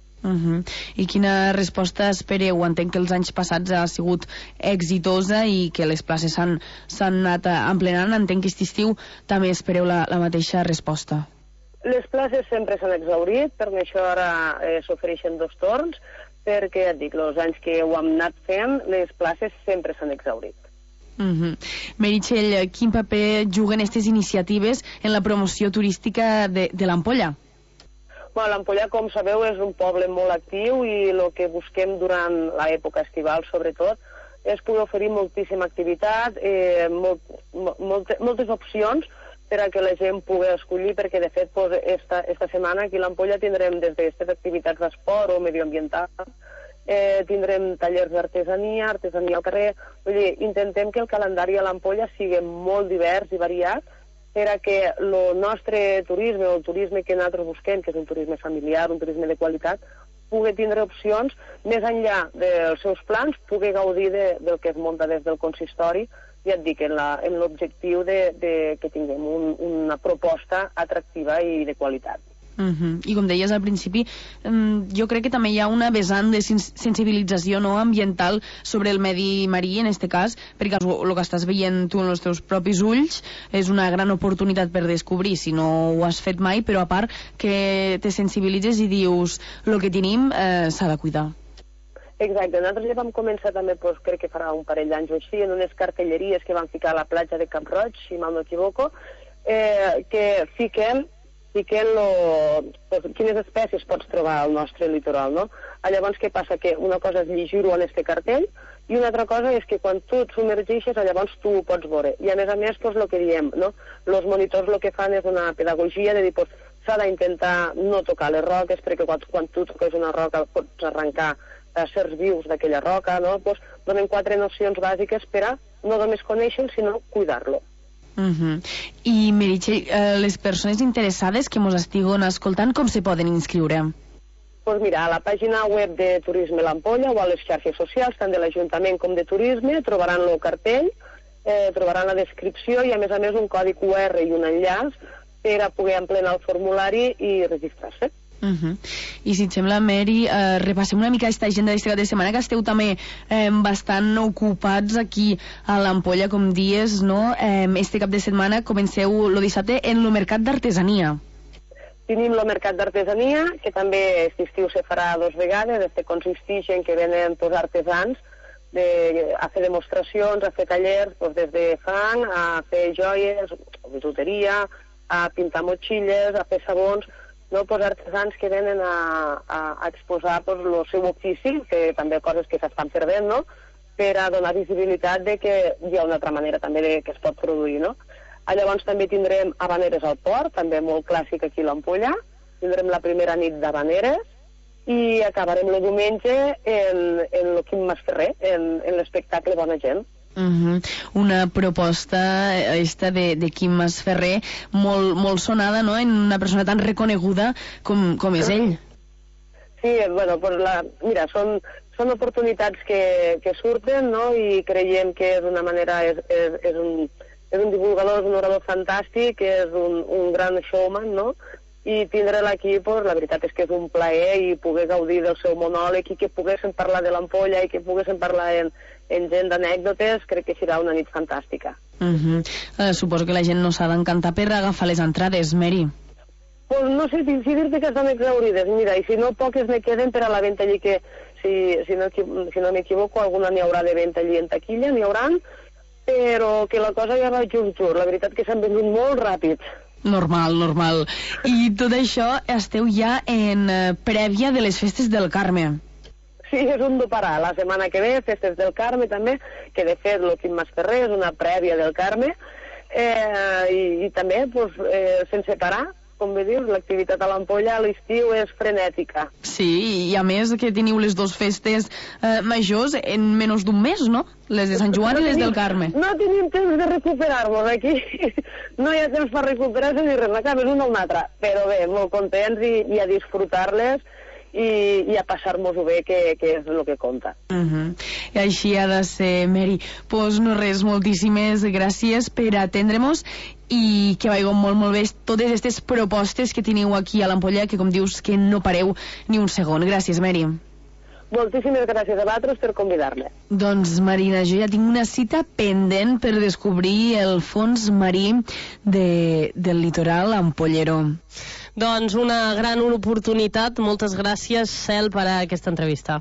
Speaker 13: I quina resposta espereu? Entenc que els anys passats ha sigut exitosa i que les places s'han anat emplenant. Entenc que aquest estiu també espereu la mateixa resposta.
Speaker 14: Les places sempre s'han exhaurit, per això ara s'ofereixen 2 torns, perquè, et dic, els anys que ho hem anat fent, les places sempre s'han exhaurit.
Speaker 13: Meritxell, quin paper juguen aquestes iniciatives en la promoció turística de l'Ampolla?
Speaker 14: L'Ampolla, com sabeu, és un poble molt actiu i el que busquem durant l'època estival, sobretot, és poder oferir moltíssima activitat, moltes opcions per a que la gent pugui escollir, perquè de fet esta setmana aquí a l'Ampolla tindrem des d'aquestes activitats d'esport o medioambiental, tindrem tallers d'artesania, artesania al carrer. Vull dir, intentem que el calendari a l'Ampolla sigui molt divers i variat per a que el nostre turisme o el turisme que nosaltres busquem, que és un turisme familiar, un turisme de qualitat, pugui tindre opcions més enllà dels seus plans, pugui gaudir del que es munta des del consistori, ja et dic, en l'objectiu que tinguem una proposta atractiva i de qualitat.
Speaker 13: I com deies al principi, jo crec que també hi ha una vessant de sensibilització ambiental sobre el medi marí, en este cas, perquè el que estàs veient tu en els teus propis ulls és una gran oportunitat per descobrir, si no ho has fet mai, però a part que te sensibilitzes i dius el que tenim s'ha de cuidar.
Speaker 14: Exacte, nosaltres ja vam començar també, crec que farà un parell d'anys o així, en unes cartelleries que van ficar a la platja de Cap Roig, si mal no equivoco, que fiquem quines espècies pots trobar al nostre litoral, no? Llavors, què passa? Que una cosa és llegir-ho en este cartell i una altra cosa és que quan tu et submergeixes, llavors tu ho pots veure. I a més, el que diem, no? Els monitors el que fan és una pedagogia de dir, s'ha d'intentar no tocar les roques, perquè quan tu toques una roca pots arrencar certs vius d'aquella roca, no? Donen 4 nocions bàsiques per a no només conèixer-lo, sinó cuidar-lo.
Speaker 13: I Meritxell, les persones interessades que ens estiguen escoltant, com se poden inscriure?
Speaker 14: Doncs mira, a la pàgina web de Turisme l'Ampolla o a les xarxes socials, tant de l'Ajuntament com de Turisme, trobaran el cartell trobaran la descripció i a més un codi QR i un enllaç per a poder emplenar el formulari i registrar-se.
Speaker 13: I si et sembla, Mary, repassem una mica aquesta agenda d'este cap de setmana, que esteu també bastant ocupats aquí a l'Ampolla, com dies, no? Este cap de setmana comenceu el dissabte en el mercat d'artesania.
Speaker 14: Tenim el mercat d'artesania, que també aquest estiu se farà 2 vegades. Este consisteix en que venen artesans a fer demostracions, a fer tallers, des de fang, a fer joies, bisuteria, a pintar motxilles, a fer sabons, artesans que venen a exposar el seu ofici, que també coses que s'estan perdent, no?, per a donar visibilitat de que hi ha una altra manera també que es pot produir, no? Llavors també tindrem habaneres al port, també molt clàssic aquí a l'Ampolla. Tindrem la primera nit d'habaneres i acabarem el diumenge en el Quim Masferrer, en l'espectacle Bona Gent.
Speaker 13: Una proposta esta de Quim Masferrer molt sonada, no?, en una persona tan reconeguda com és ell.
Speaker 14: Sí, bueno, mira, són oportunitats que surten, no?, i creiem que és una manera, és un divulgador, és un orador fantàstic, és un gran showman, no?, i tindre-la aquí, la veritat és que és un plaer, i poder gaudir del seu monòleg, i que poguéssim parlar de l'Ampolla, i que poguéssim parlar en gent d'anècdotes, crec que serà una nit fantàstica.
Speaker 13: Suposo que la gent no s'ha d'encantar per agafar les entrades, Mary.
Speaker 14: Pues no sé si dir-te que estan exhaurides, mira, i si no, poques ne queden per a la venda allí, que si no m'equivoco, alguna n'hi haurà de venda allí en taquilla, n'hi hauran, però que la cosa ja va just, la veritat que s'han venut molt ràpid.
Speaker 13: Normal. I tot això esteu ja en prèvia de les festes del Carme.
Speaker 14: Sí, és un no parar. La setmana que ve, festes del Carme també, que de fet el Quim Masferrer és una prèvia del Carme, i també, sense parar, com bé dius, l'activitat a l'Ampolla a l'estiu és frenètica.
Speaker 13: Sí, i a més que teniu les 2 festes majors en menys d'un mes, no? Les de Sant Joan i les del Carme.
Speaker 14: No tenim temps de recuperar-nos aquí. No hi ha temps per recuperar-se ni res, és una o una altra. Però bé, molt contents i a disfrutar-les i a passar-nos-ho bé, que és el que compta.
Speaker 13: I així ha de ser, Mary. Pues no res, moltíssimes gràcies per atendre-nos i que vagi molt bé totes aquestes propostes que teniu aquí a l'Ampolla, que com dius que no pareu ni un segon. Gràcies, Mary.
Speaker 14: Moltíssimes gràcies a vosaltres per convidar-me.
Speaker 13: Doncs, Marina, jo ja tinc una cita pendent per descobrir el fons marí del litoral ampollero.
Speaker 7: Doncs una gran oportunitat. Moltes gràcies, Cel, per a aquesta entrevista.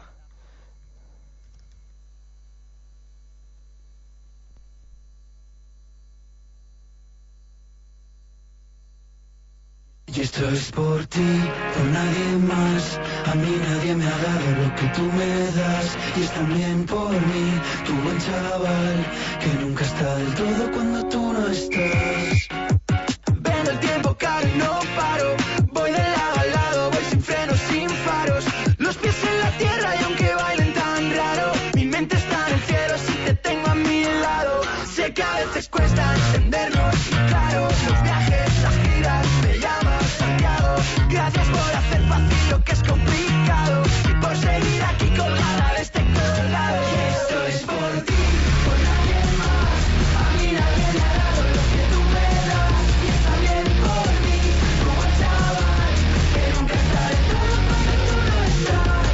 Speaker 12: Y esto es por ti, por nadie más. A mí nadie me ha dado lo que tú me das. Y es también por mí, tu buen chaval, que nunca está del todo cuando tú no estás. Vendo el tiempo caro y no paro. Voy de lado a lado, voy sin frenos, sin faros. Los pies en la tierra y aunque bailen tan raro, mi mente está en el cielo si te tengo a mi lado. Sé que a veces cuesta entendernos y claro, los viajes, las giras, me llamas Santiago. Gracias por hacer fácil lo que es complicado y por seguir aquí colgada de este colgado. Y esto es por ti, por nadie más. A mí nadie me ha dado lo que tú me das. Y es también por mí, como el chaval, que nunca está de todo cuando tú no estás.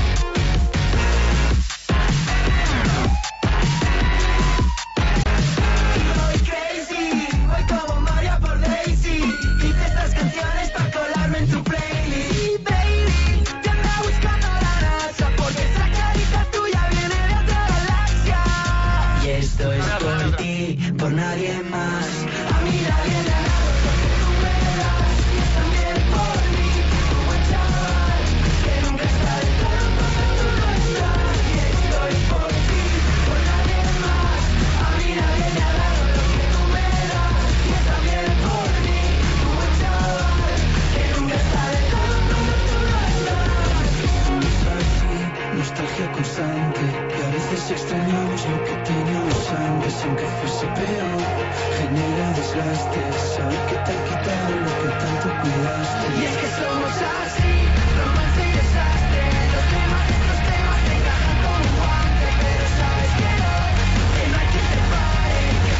Speaker 12: Y voy crazy, voy como María por Daisy. Hice estas canciones para colarme en tu playlist. Y baby, te anda buscando la NASA, porque esa carita tuya viene de otra galaxia. Y esto es por ti, por nadie más. A mí nadie me ha dado lo que tú me das. Y es también por mí, tu buen chaval, que nunca está de todo cuando tú no estás. Y esto es por ti, por nadie más. A mí nadie me ha dado lo que tú me das. Y es también por mí, tu buen chaval, que nunca está de todo cuando tú no estás. Somos así, nostalgia constante, y a veces extrañamos lo que teníamos antes, aunque fuese peor, genera desgaste, saber que te han quitado lo que tanto cuidaste. Y es que somos así, romance y desastre, los temas te encajan como un guante, pero sabes que no hay quien te pare, que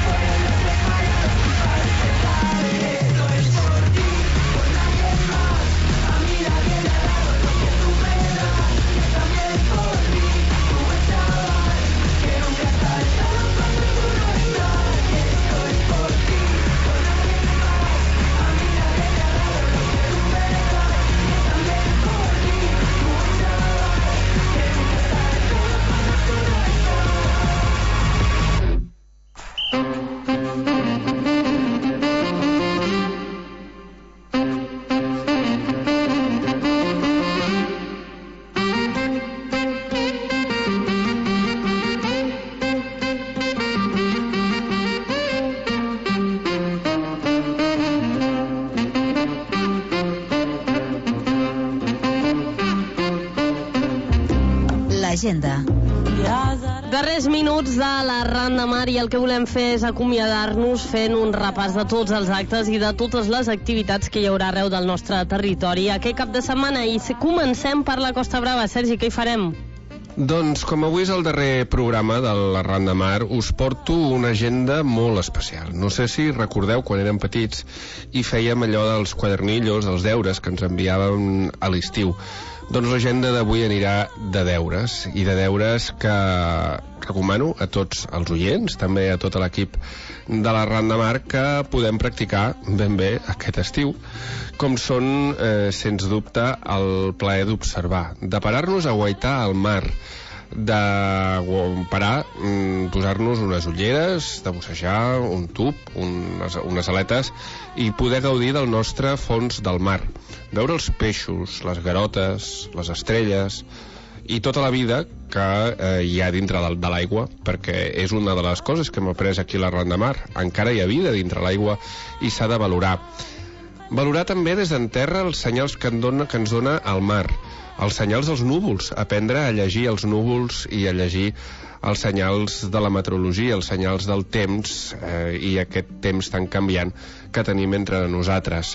Speaker 15: l'agenda.
Speaker 7: Darrers minuts de la Ran de Mar i el que volem fer és acomiadar-nos fent un repàs de tots els actes i de totes les activitats que hi haurà arreu del nostre territori aquest cap de setmana. I comencem per la Costa Brava. Sergi, què hi farem?
Speaker 16: Doncs, com avui és el darrer programa de la Ran de Mar, us porto una agenda molt especial. No sé si recordeu quan érem petits i fèiem allò dels quadernillos, dels deures que ens enviàvem a l'estiu. Doncs l'agenda d'avui anirà de deures, i de deures que recomano a tots els oients, també a tot l'equip de la Ran de Mar, que podem practicar ben bé aquest estiu, com són, sens dubte, el plaer d'observar, de parar-nos a guaitar al mar, de parar, posar-nos unes ulleres, de bussejar, un tub, unes aletes, i poder gaudir del nostre fons del mar, veure els peixos, les garotes, les estrelles i tota la vida que hi ha dintre de l'aigua, perquè és una de les coses que hem après aquí a la Ran de Mar. Encara hi ha vida dintre l'aigua i s'ha de valorar. Valorar també des d'en terra els senyals que ens dona el mar, els senyals dels núvols, aprendre a llegir els núvols i a llegir els senyals de la meteorologia, els senyals del temps i aquest temps tan canviant que tenim entre nosaltres.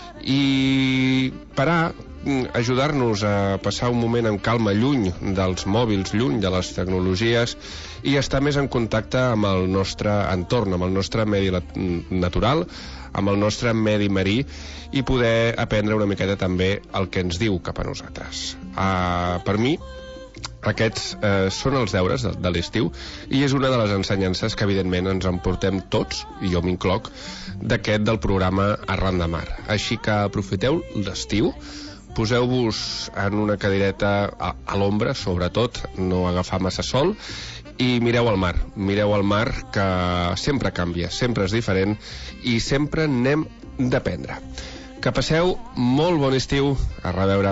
Speaker 16: I parar, ajudar-nos a passar un moment en calma, lluny dels mòbils, lluny de les tecnologies, i estar més en contacte amb el nostre entorn, amb el nostre medi natural, amb el nostre medi marí, i poder aprendre una miqueta també el que ens diu cap a nosaltres. Per mi, aquests són els deures de l'estiu, i és una de les ensenyances que evidentment ens emportem tots, i jo m'incloc, d'aquest del programa Arran de Mar. Així que aprofiteu l'estiu, poseu-vos en una cadireta a l'ombra, sobretot, no agafar massa sol, i mireu al mar que sempre canvia, sempre és diferent i sempre n'hem d'aprendre. Que passeu molt bon estiu, a reveure.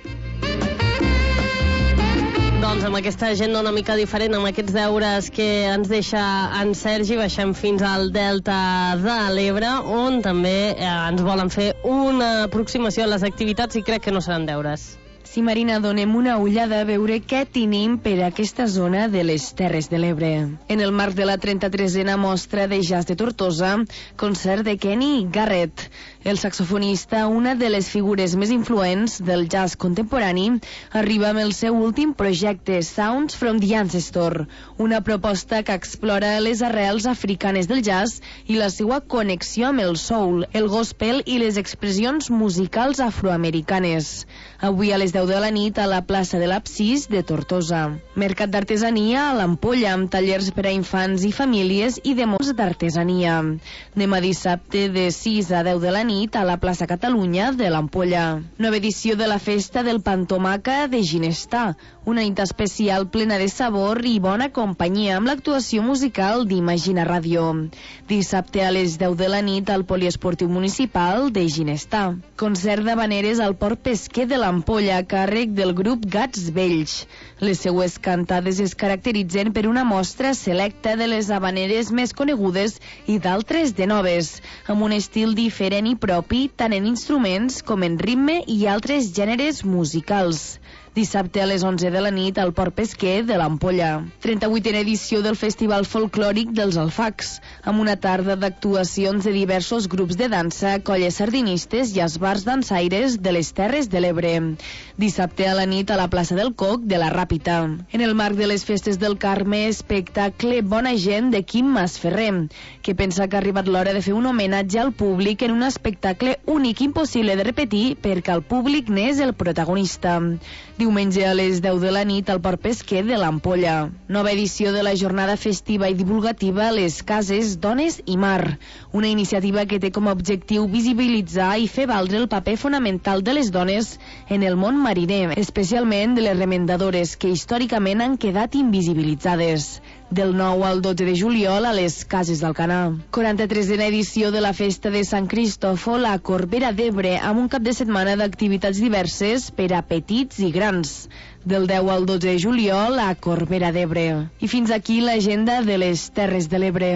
Speaker 7: Doncs amb aquesta agenda una mica diferent, amb aquests deures que ens deixa en Sergi, baixem fins al Delta de l'Ebre, on també ens volen fer una aproximació a les activitats i crec que no seran deures.
Speaker 13: Sí, Marina, donem una ullada a veure què tenim per aquesta zona de les Terres de l'Ebre. En el marc de la 33a mostra de jazz de Tortosa, concert de Kenny Garrett. El saxofonista, una de les figures més influents del jazz contemporani, arriba amb el seu últim projecte, Sounds from the Ancestor, una proposta que explora les arrels africanes del jazz i la seva connexió amb el soul, el gospel i les expressions musicals afroamericanes. Avui a les 10 de la nit a la plaça de l'Absis de Tortosa. Mercat d'artesania a l'Ampolla, amb tallers per a infants i famílies i demos d'artesania. Demà dissabte de 6 a 10 de la nit a la plaça Catalunya de l'Ampolla. Nova edició de la festa del Pantomaca de Ginestar, una nit especial plena de sabor i bona companyia amb l'actuació musical d'Imagina Ràdio. Dissabte a les 10 de la nit al Poliesportiu Municipal de Ginestar. Concert d'habaneres al Port Pesquer de l'Ampolla, a càrrec del grup Gats Vells. Les seues cantades es caracteritzen per una mostra selecta de les habaneres més conegudes i d'altres de noves, amb un estil diferent i propi tant en instruments com en ritme i altres gèneres musicals. Dissabte a les 11 de la nit al Port Pesquer de l'Ampolla. 38a edició del Festival Folclòric dels Alfacs, amb una tarda d'actuacions de diversos grups de dansa, colles sardinistes i esbars dansaires de les Terres de l'Ebre. Dissabte a la nit a la plaça del Coc de la Ràpita. En el marc de les festes del Carme, espectacle Bona Gent de Quim Masferrer, que pensa que ha arribat l'hora de fer un homenatge al públic en un espectacle únic i impossible de repetir perquè el públic n'és el protagonista. Diumenge a les 10 de la nit al Port Pesquer de l'Ampolla. Nova edició de la jornada festiva i divulgativa Les Cases, Dones i Mar. Una iniciativa que té com a objectiu visibilitzar i fer valdre el paper fonamental de les dones en el món mariner, especialment de les remendadores, que històricament han quedat invisibilitzades. Del 9 al 12 de juliol a les Cases d'Alcanar. 43a edició de la Festa de Sant Cristòfol a Corbera d'Ebre, amb un cap de setmana d'activitats diverses per a petits i grans. Del 10 al 12 de juliol a Corbera d'Ebre. I fins aquí l'agenda de les Terres de l'Ebre.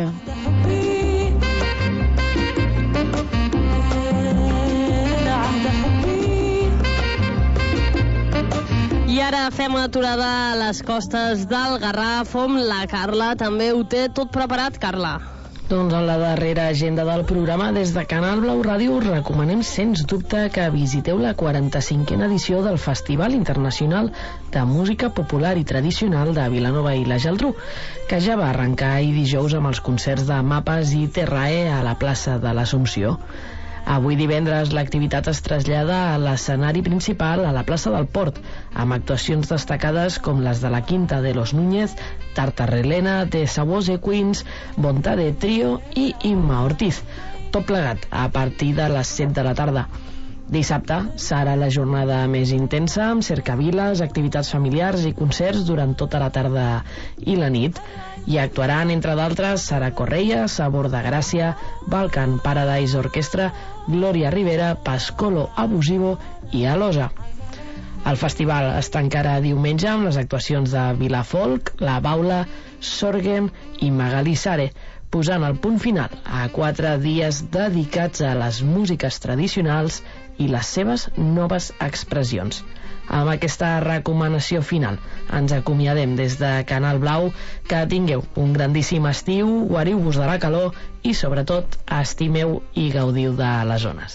Speaker 7: I ara fem una aturada a les costes del Garraf, on la Carla també ho té tot preparat. Carla.
Speaker 15: Doncs en la darrera agenda del programa, des de Canal Blau Ràdio, us recomanem sens dubte que visiteu la 45a edició del Festival Internacional de Música Popular i Tradicional de Vilanova i la Geltrú, que ja va arrencar ahir dijous amb els concerts de Mapes i Terrae a la plaça de l'Assumpció. Avui divendres l'activitat es trasllada a l'escenari principal a la plaça del Port, amb actuacions destacades com les de la Quinta de los Núñez, Tartarelena, de Savoie Queens, Bontade Trio i Imma Ortiz, tot plegat a partir de les 7 de la tarda. Dissabte serà la jornada més intensa, amb cercaviles, activitats familiars i concerts durant tota la tarda i la nit. Hi actuaran, entre d'altres, Sara Correia, Sabor de Gràcia, Balkan Paradise Orquestra, Gloria Rivera, Pascolo Abusivo i Alosa. El festival es tancarà diumenge amb les actuacions de Vilafolk, La Baula, Sorgen i Magali Sare, posant el punt final a 4 dies dedicats a les músiques tradicionals i les seves noves expressions. Amb aquesta recomanació final ens acomiadem des de Canal Blau. Que tingueu un grandíssim estiu, guariu-vos de la calor i sobretot estimeu i gaudiu de les zones.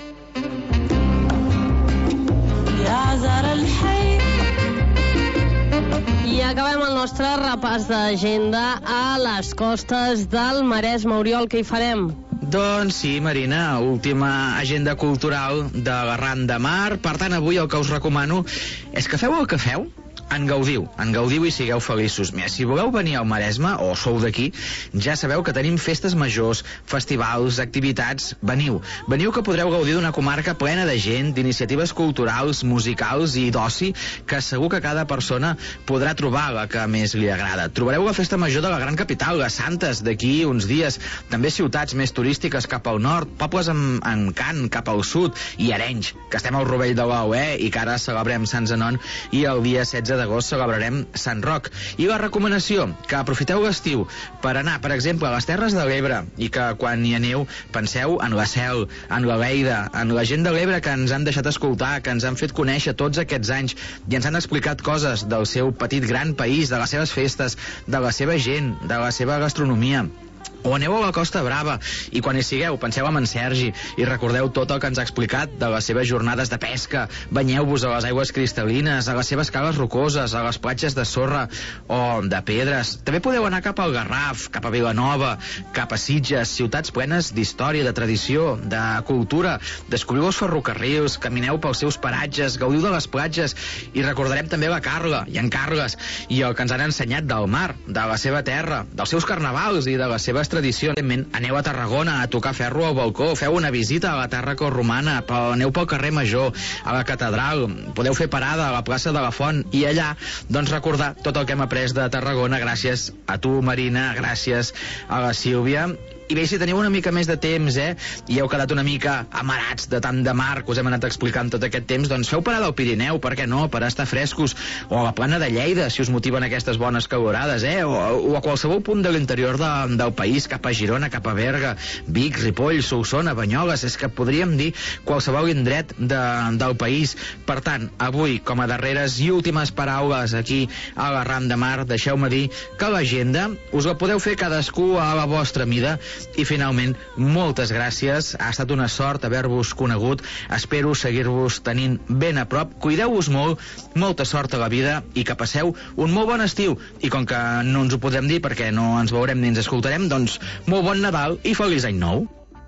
Speaker 7: I acabem el nostre repàs d'agenda a les costes del Maresme. Oriol, què hi farem?
Speaker 8: Doncs sí, Marina, última agenda cultural de l'Arran de Mar. Per tant, avui el que us recomano és que feu el que feu, en gaudiu i sigueu feliços. Mira, si voleu venir al Maresme, o sou d'aquí, ja sabeu que tenim festes majors, festivals, activitats. Veniu que podreu gaudir d'una comarca plena de gent, d'iniciatives culturals, musicals i d'oci, que segur que cada persona podrà trobar la que més li agrada. Trobareu la festa major de la gran capital, les Santes, d'aquí uns dies, també ciutats més turístiques cap al nord, pobles en cant cap al sud, i Arenys, que estem al rovell de l'Ou, i que ara celebrem Sant Zenon, i el dia 16 d'agost celebrarem Sant Roc. I la recomanació, que aprofiteu l'estiu per anar, per exemple, a les Terres de l'Ebre, i que quan hi aneu penseu en la Cel, en la Leida, en la gent de l'Ebre que ens han deixat escoltar, que ens han fet conèixer tots aquests anys i ens han explicat coses del seu petit gran país, de les seves festes, de la seva gent, de la seva gastronomia. O aneu a la Costa Brava i quan hi sigueu penseu en Sergi i recordeu tot el que ens ha explicat de les seves jornades de pesca. Banyeu-vos a les aigües cristal·lines, a les seves cales rocoses, a les platges de sorra o de pedres. També podeu anar cap al Garraf, cap a Vilanova, cap a Sitges, ciutats plenes d'història, de tradició, de cultura. Descobriu els ferrocarrils, camineu pels seus paratges, gaudiu de les platges i recordarem també la Carla i en Carles i el que ens han ensenyat del mar, de la seva terra, dels seus carnavals i de les seves tradicions. Aneu a Tarragona a tocar ferro al balcó, feu una visita a la Tàrraco romana, aneu pel carrer Major, a la catedral, podeu fer parada a la plaça de la Font i allà doncs recordar tot el que hem après de Tarragona gràcies a tu, Marina, gràcies a la Sílvia. I bé, si teniu una mica més de temps, i heu quedat una mica amarats de tant de mar que us hem anat explicant tot aquest temps, doncs feu parada al Pirineu, per què no, per estar frescos, o a la Plana de Lleida, si us motiven aquestes bones calorades, o a qualsevol punt de l'interior del país, cap a Girona, cap a Berga, Vic, Ripoll, Solsona, Banyoles, és que podríem dir qualsevol indret del país. Per tant, avui, com a darreres i últimes paraules aquí a l'Arran de Mar, deixeu-me dir que l'agenda us la podeu fer cadascú a la vostra mida. I finalment, moltes gràcies, ha estat una sort haver-vos conegut, espero seguir-vos tenint ben a prop, cuideu-vos molt, molta sort a la vida i que passeu un molt bon estiu, i com que no ens ho podem dir perquè no ens veurem ni ens escoltarem, doncs molt bon Nadal i feliç any nou.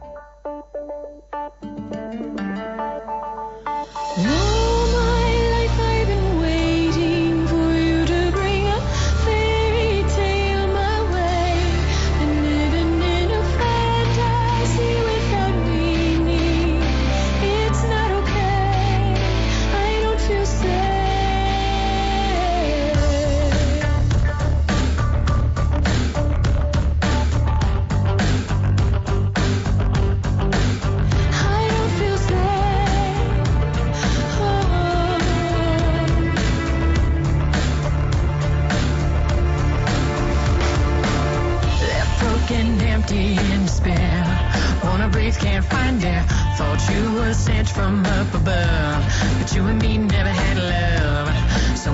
Speaker 17: Can't find air. Thought you were sent from up above, but you and me never had love.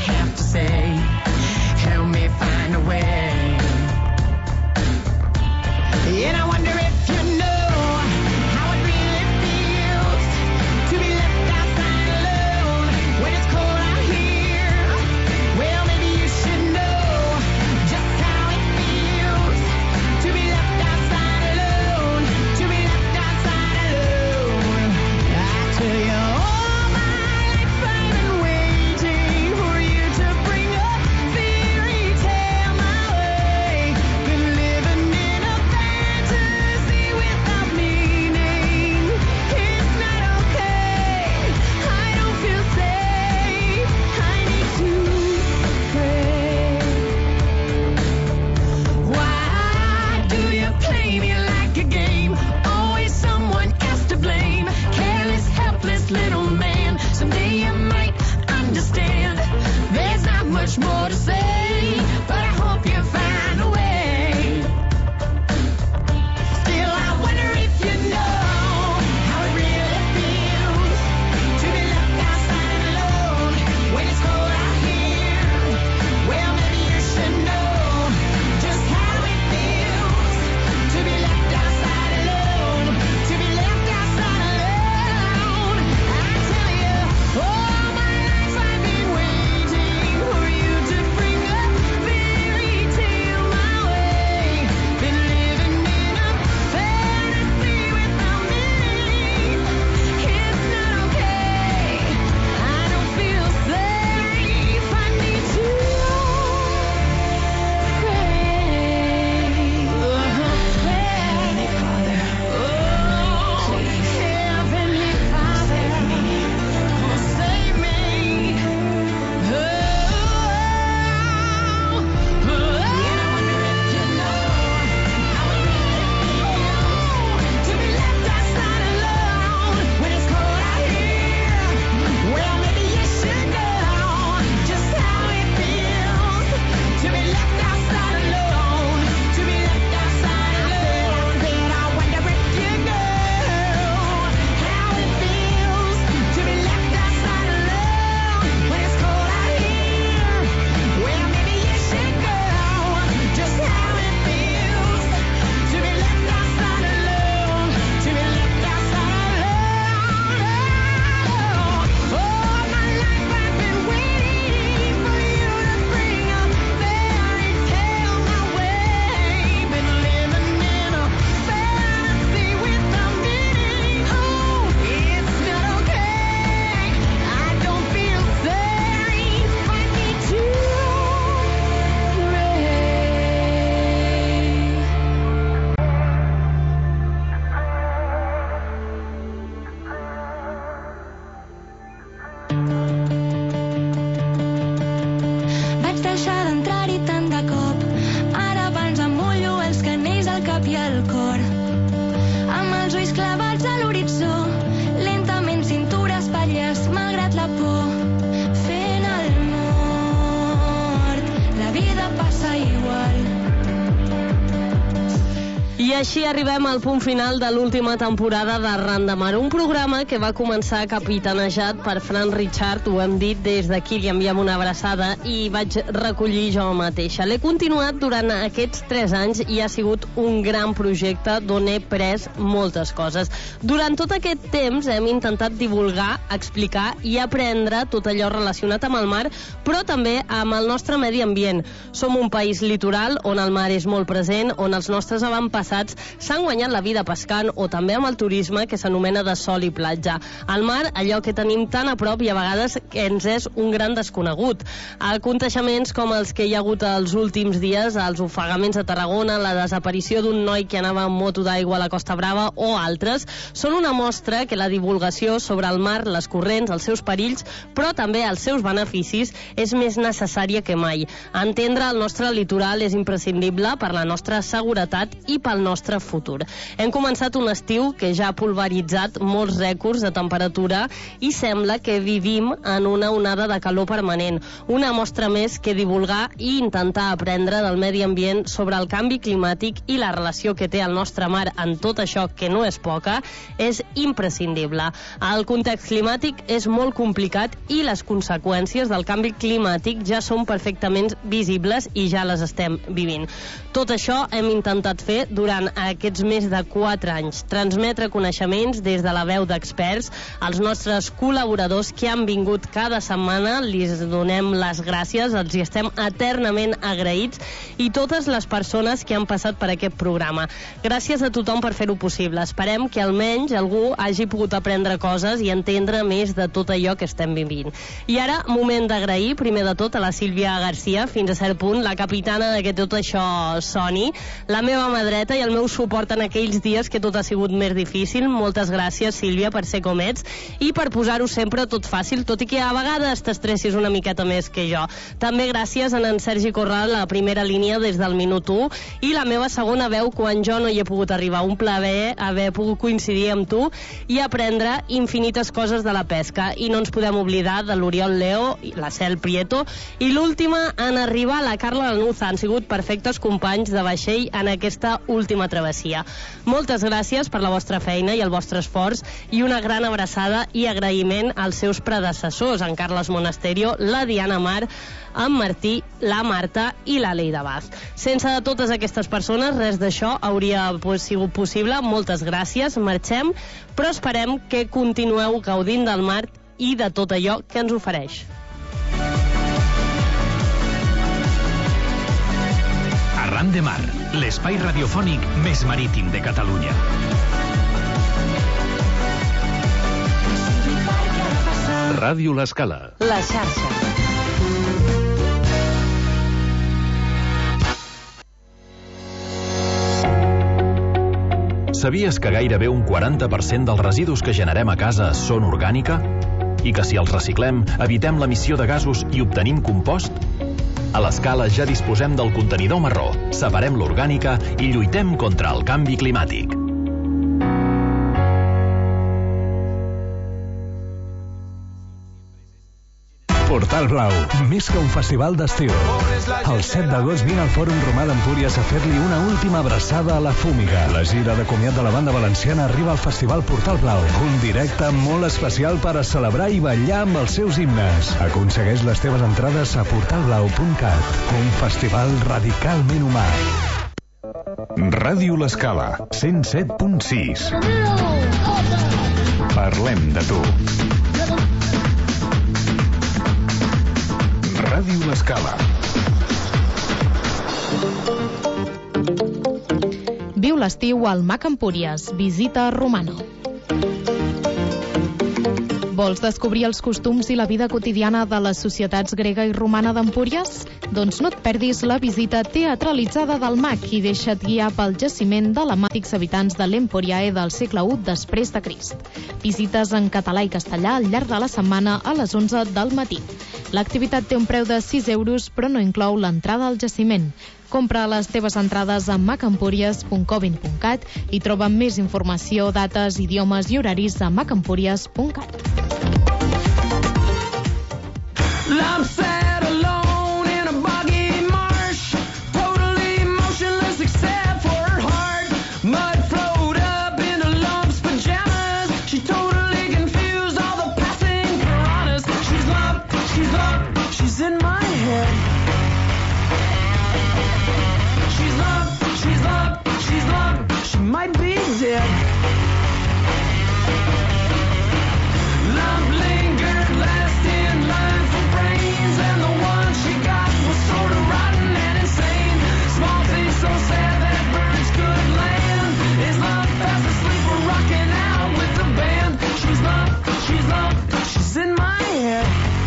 Speaker 17: have to say. Help me find a way. And I wonder if you know how it really feels to be left outside alone when it's cold out here. Well, maybe you should know just how it feels to be left outside alone, to be left outside alone. I tell you, all my life I've been waiting for you to bring a fairy tale my way. Been living in a fantasy without meaning. It's not okay. I don't feel safe. I need to pray. Why do you play me like a game? Always someone else to blame. Careless, helpless little man. Someday you might understand. There's not much more to say, but I hope you find a way. Still, I wonder if you know how it really feels to be left outside alone when it's cold out here. Well, maybe you should know just how it feels to be left outside alone, to be left outside alone. I tell you, all my life I've been waiting for you to bring a fairy tale my way. Been living in a fantasy without meaning. It's not okay. I don't feel safe. I need to Heavenly Father, Heavenly Father, save me. And I wonder if you know how it really feels to be left outside alone when it's cold out here. Well, maybe you should know just how it feels to be left outside alone, to be left outside alone. And I wonder if you know how it feels to be left outside alone when it's cold out here. Well, maybe you should know just how it feels to be left outside alone, to be left outside alone. All my life I've been waiting for you to bring a fairy tale my way. Been living in a fantasy without meaning. Oh, it's not okay. I don't feel safe. I need to pray. Vaig deixar d'entrar-hi tant de cop. Ara abans em mullo els canells al cap i al cor. Amb els ulls clavats a l'horitzó, lentament cintura, espatlles, malgrat la por. Fent el mort, la vida passa igual.
Speaker 7: I així arribem al punt final de l'última temporada d'Arran de Mar, un programa que va començar capitanejat per Fran Richard, ho hem dit, des d'aquí li enviem una abraçada, i vaig recollir jo mateixa. L'he continuat durant aquests 3 anys i ha sigut un gran projecte d'on he pres moltes coses. Durant tot aquest temps hem intentat divulgar, explicar i aprendre tot allò relacionat amb el mar, però també amb el nostre medi ambient. Som un país litoral on el mar és molt present, on els nostres avantpassats s'han guanyat la vida pescant o també amb el turisme que s'anomena de sol i platja. El mar, allò que tenim tan a prop i a vegades que ens és un gran desconegut. Aconteixements com els que hi ha hagut els últims dies, els ofegaments a Tarragona, la desaparició d'un noi que anava amb moto d'aigua a la Costa Brava o altres, són una mostra que la divulgació sobre el mar, les corrents, els seus perills, però també els seus beneficis, és més necessària que mai. Entendre el nostre litoral és imprescindible per la nostra seguretat i pel nostre nostre futur. Hem començat un estiu que ja ha pulveritzat molts rècords de temperatura i sembla que vivim en una onada de calor permanent. Una mostra més que divulgar i intentar aprendre del medi ambient sobre el canvi climàtic i la relació que té el nostre mar en tot això, que no és poca, és imprescindible. El context climàtic és molt complicat i les conseqüències del canvi climàtic ja són perfectament visibles i ja les estem vivint. Tot això hem intentat fer durant aquests més de 4 anys, transmetre coneixements des de la veu d'experts. Els nostres col·laboradors que han vingut cada setmana, els donem les gràcies, els hi estem eternament agraïts, i totes les persones que han passat per aquest programa. Gràcies a tothom per fer-ho possible. Esperem que almenys algú hagi pogut aprendre coses i entendre més de tot allò que estem vivint. I ara, moment d'agrair, primer de tot, a la Sílvia Garcia, fins a cert punt, la capitana de que tot això soni, la meva mà dreta i el meu suport en aquells dies que tot ha sigut més difícil. Moltes gràcies, Sílvia, per ser com ets i per posar-ho sempre tot fàcil, tot i que a vegades t'estressis una miqueta més que jo. També gràcies a en Sergi Corral, a la primera línia des del minut 1, i la meva segona veu quan jo no hi he pogut arribar. Un plaer haver pogut coincidir amb tu i aprendre infinites coses de la pesca. I no ens podem oblidar de l'Oriol Leo, la Cel Prieto, i l'última en arribar, la Carla Lanuza. Han sigut perfectes companys de vaixell en aquesta última travessia. Moltes gràcies per la vostra feina i el vostre esforç, i una gran abraçada i agraïment als seus predecessors, en Carles Monasterio, la Diana Mar, en Martí, la Marta i la Leida Baz. Sense totes aquestes persones, res d'això hauria sigut possible. Moltes gràcies, marxem, però esperem que continueu gaudint del mar i de tot allò que ens ofereix.
Speaker 6: Arran de Mar, l'espai radiofònic més marítim de Catalunya.
Speaker 2: Ràdio L'Escala.
Speaker 3: La xarxa.
Speaker 18: Sabies que gairebé un 40% dels residus que generem a casa són orgànica? I que si els reciclem, evitem l'emissió de gasos i obtenim compost? A l'Escala ja disposem del contenidor marró, separem l'orgànica i lluitem contra el canvi climàtic.
Speaker 19: Portal Blau, més que un festival d'estiu. El 7 d'agost vine al Fòrum Romà d'Empúries a fer-li una última abraçada a la Fúmiga. La gira de comiat de la banda valenciana arriba al Festival Portal Blau. Un directe molt especial per a celebrar i ballar amb els seus himnes. Aconsegueix les teves entrades a portalblau.cat. Un festival radicalment humà.
Speaker 2: Ràdio L'Escala, 107.6. Parlem de tu. Ràdio L'Escala.
Speaker 20: Viu l'estiu al MAC Empúries. Visita Romano. Vols descobrir els costums i la vida quotidiana de les societats grega i romana d'Empúries? Doncs no et perdis la visita teatralitzada del MAC i deixa't guiar pel jaciment de lemàtics habitants de l'Emporiae del segle I després de Crist. Visites en català i castellà al llarg de la setmana a les 11 del matí. L'activitat té un preu de 6 euros, però no inclou l'entrada al jaciment. Compra les teves entrades a macempúries.covin.cat i troba més informació, dates, idiomes i horaris a macempúries.cat.
Speaker 17: I'm sad alone in a boggy marsh, totally motionless except for her heart. Mud flowed up into lumps, pajamas. She totally confused all the passing piranhas. She's in my head. She's up, she might be dead. Love lingered last in line for brains, and the one she got was sort of rotten and insane. Small things so sad that birds could land. Is love fast asleep or rocking out with the band? She's up, she's in my head.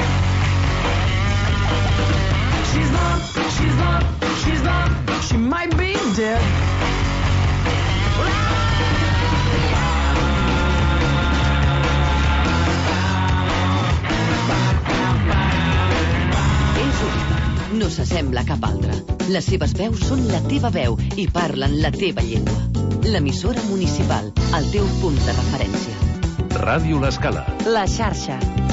Speaker 17: She's up, she might be dead.
Speaker 3: És única, no s'assembla a cap altra. Les seves veus són la teva veu i parlen la teva llengua. l'emissora municipal, el teu punt de referència.
Speaker 2: Ràdio L'Escala.
Speaker 3: La xarxa.